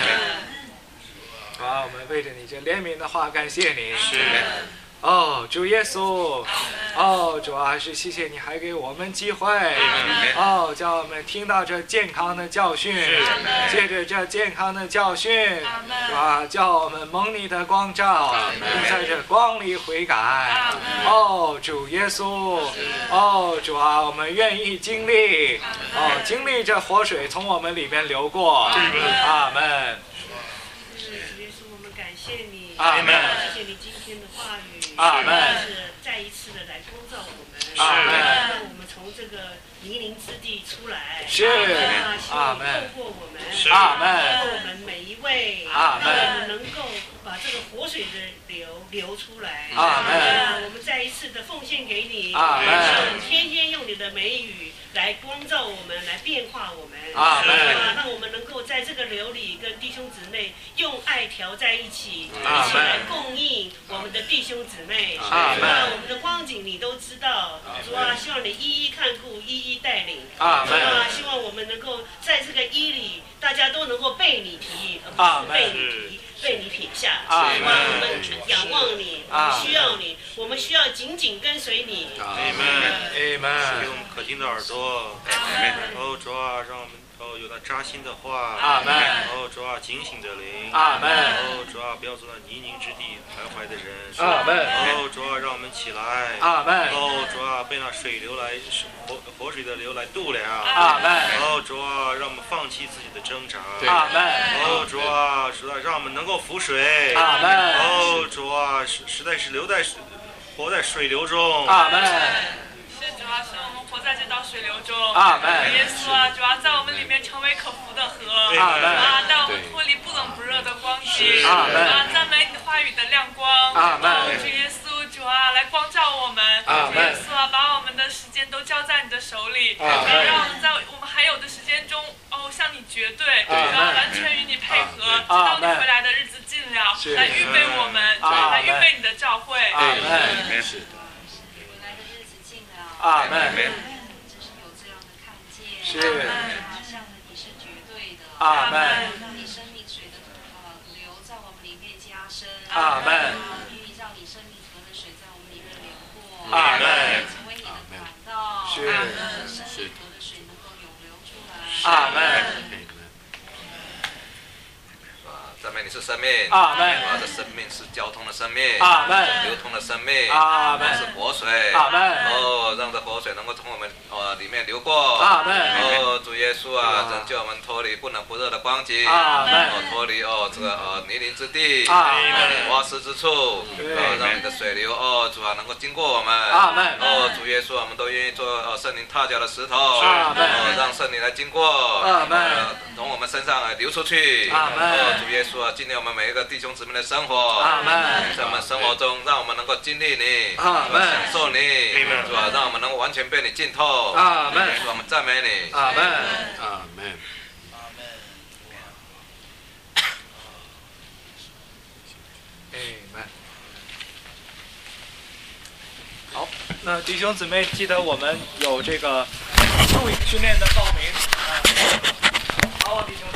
[SPEAKER 1] 好，我们为着你这怜悯的话感谢你。
[SPEAKER 3] 是。
[SPEAKER 1] 哦，主耶稣，哦，主啊，是谢谢你还给我们机会，哦，叫我们听到这健康的教训，借着这健康的教训，主啊，叫我们蒙你的光照，并在这光里悔改。哦，主耶稣，哦，主啊，我们愿意经历，哦，经历这活水从我们里面流过。阿门。
[SPEAKER 14] 主耶稣，我们感谢你，
[SPEAKER 1] 阿门。
[SPEAKER 14] 谢谢你今天的话语。
[SPEAKER 1] 阿门。
[SPEAKER 14] 是再一次的来光照我们，
[SPEAKER 1] 阿门。
[SPEAKER 14] 让我们从这个泥泞之地出来。
[SPEAKER 1] 是。
[SPEAKER 14] 阿门。透过我们，
[SPEAKER 1] 阿门。
[SPEAKER 14] 透过我们每一位，
[SPEAKER 1] 阿门。
[SPEAKER 14] 让我们能够把这个活水的流流出来。
[SPEAKER 1] 阿门。
[SPEAKER 14] 我们再一次的奉献给你。
[SPEAKER 1] 阿门。
[SPEAKER 14] 天天用你的美语来光照我们，来变化我们。
[SPEAKER 1] 阿门。
[SPEAKER 14] 让我们能够在这个流里跟弟兄姊妹用爱调在一起，
[SPEAKER 1] 阿门。
[SPEAKER 14] 一起来供应我们的弟兄姊妹。
[SPEAKER 1] 阿门。
[SPEAKER 14] 我们的光景你都知道，主啊，希望你一一看顾，一一带领。
[SPEAKER 1] 阿门。
[SPEAKER 14] 主啊，希望我们能够在这个一里，大家都能够被你提，而不是被你提。被你撇下，
[SPEAKER 1] 阿
[SPEAKER 14] 门。我们仰望你，我们需要你，我们需要紧紧跟随你。
[SPEAKER 3] 阿门，
[SPEAKER 1] 阿门。
[SPEAKER 3] 给我们可听的耳朵，哦，主啊，让我们哦有那扎心的话，
[SPEAKER 1] 阿门。
[SPEAKER 3] 哦，主啊，警醒的灵，
[SPEAKER 1] 阿门。
[SPEAKER 3] 哦，主啊，不要做那泥泞之地徘徊的人，
[SPEAKER 1] 阿门。
[SPEAKER 3] 哦，主啊，让我们起来，
[SPEAKER 1] 阿门。
[SPEAKER 3] 哦，主啊，被那水流来活活水的流来度量，
[SPEAKER 1] 阿门。
[SPEAKER 3] 哦，主啊，让我们放弃自己的挣扎，
[SPEAKER 1] 阿门。
[SPEAKER 3] 哦，主啊，主啊，让我们能够浮水，
[SPEAKER 1] 阿门。
[SPEAKER 3] 哦，主啊，实实在是留在活在水流中，
[SPEAKER 1] 阿门。
[SPEAKER 9] 是主啊，使我们活在这道水流中。
[SPEAKER 1] 阿门。
[SPEAKER 9] 耶稣啊，主啊，在我们里面成为可服的河。
[SPEAKER 1] 阿门。
[SPEAKER 9] 啊，带我们脱离不冷不热的光景。
[SPEAKER 1] 阿门。
[SPEAKER 9] 啊，赞美你话语的亮光。
[SPEAKER 1] 阿门。
[SPEAKER 9] 哦，主耶稣，主啊，来光照我们。
[SPEAKER 1] 阿门。
[SPEAKER 9] 主耶稣啊，把我们的时间都交在你的手里。
[SPEAKER 1] 阿门。
[SPEAKER 9] 让我们在我们还有的时间中，哦，向你绝对，然后完全与你配合，直到你回来的日子近了，来预备我们，来预备你的召会。
[SPEAKER 1] 阿门。
[SPEAKER 4] 是的。
[SPEAKER 1] 阿门。
[SPEAKER 8] 真是有这样的看见，
[SPEAKER 1] 是。
[SPEAKER 8] 像你是绝对的，
[SPEAKER 1] 阿门。
[SPEAKER 8] 让你生命水的呃流在我们里面加深，
[SPEAKER 1] 阿门。
[SPEAKER 8] 愿意让你生命河的水在我们里面流过，
[SPEAKER 1] 阿门。
[SPEAKER 8] 成为你的管道，
[SPEAKER 1] 是。
[SPEAKER 8] 生命河的水能够涌流出来，
[SPEAKER 1] 阿门。
[SPEAKER 7] 赞美你是生命，
[SPEAKER 1] 阿门。
[SPEAKER 7] 我的生命是交通的生命，
[SPEAKER 1] 阿门。
[SPEAKER 7] 流通的生命，
[SPEAKER 1] 阿门。
[SPEAKER 7] 是活水，
[SPEAKER 1] 阿门。
[SPEAKER 7] 哦，让这活水能够从我们呃里面流过，
[SPEAKER 1] 阿门。
[SPEAKER 7] 哦，主耶稣啊，拯救我们脱离不冷不热的光景，
[SPEAKER 1] 阿门。
[SPEAKER 7] 哦，脱离哦这个呃泥泞之地，
[SPEAKER 1] 阿门。
[SPEAKER 7] 洼湿之处，哦，让你的水流哦主啊能够经过我们，
[SPEAKER 1] 阿门。
[SPEAKER 7] 哦，主耶稣，我们都愿意做呃圣灵踏脚的石头，
[SPEAKER 1] 阿门。
[SPEAKER 7] 哦，让圣灵来经过，
[SPEAKER 1] 阿门。
[SPEAKER 7] 从我们身上流出去，
[SPEAKER 1] 阿门。
[SPEAKER 7] 哦，主耶稣啊，今天我们每一个弟兄姊妹的生活，
[SPEAKER 1] 阿门。
[SPEAKER 7] 在我们生活中，让我们能够经历你，
[SPEAKER 1] 阿门。
[SPEAKER 7] 享受你，是吧？让我们能够完全被你浸透，
[SPEAKER 1] 阿门。
[SPEAKER 7] 是吧？我们赞美你，
[SPEAKER 1] 阿门。
[SPEAKER 4] 阿门。
[SPEAKER 1] 好，那弟兄姊妹记得我们有这个录影训练的报名啊。好，弟兄。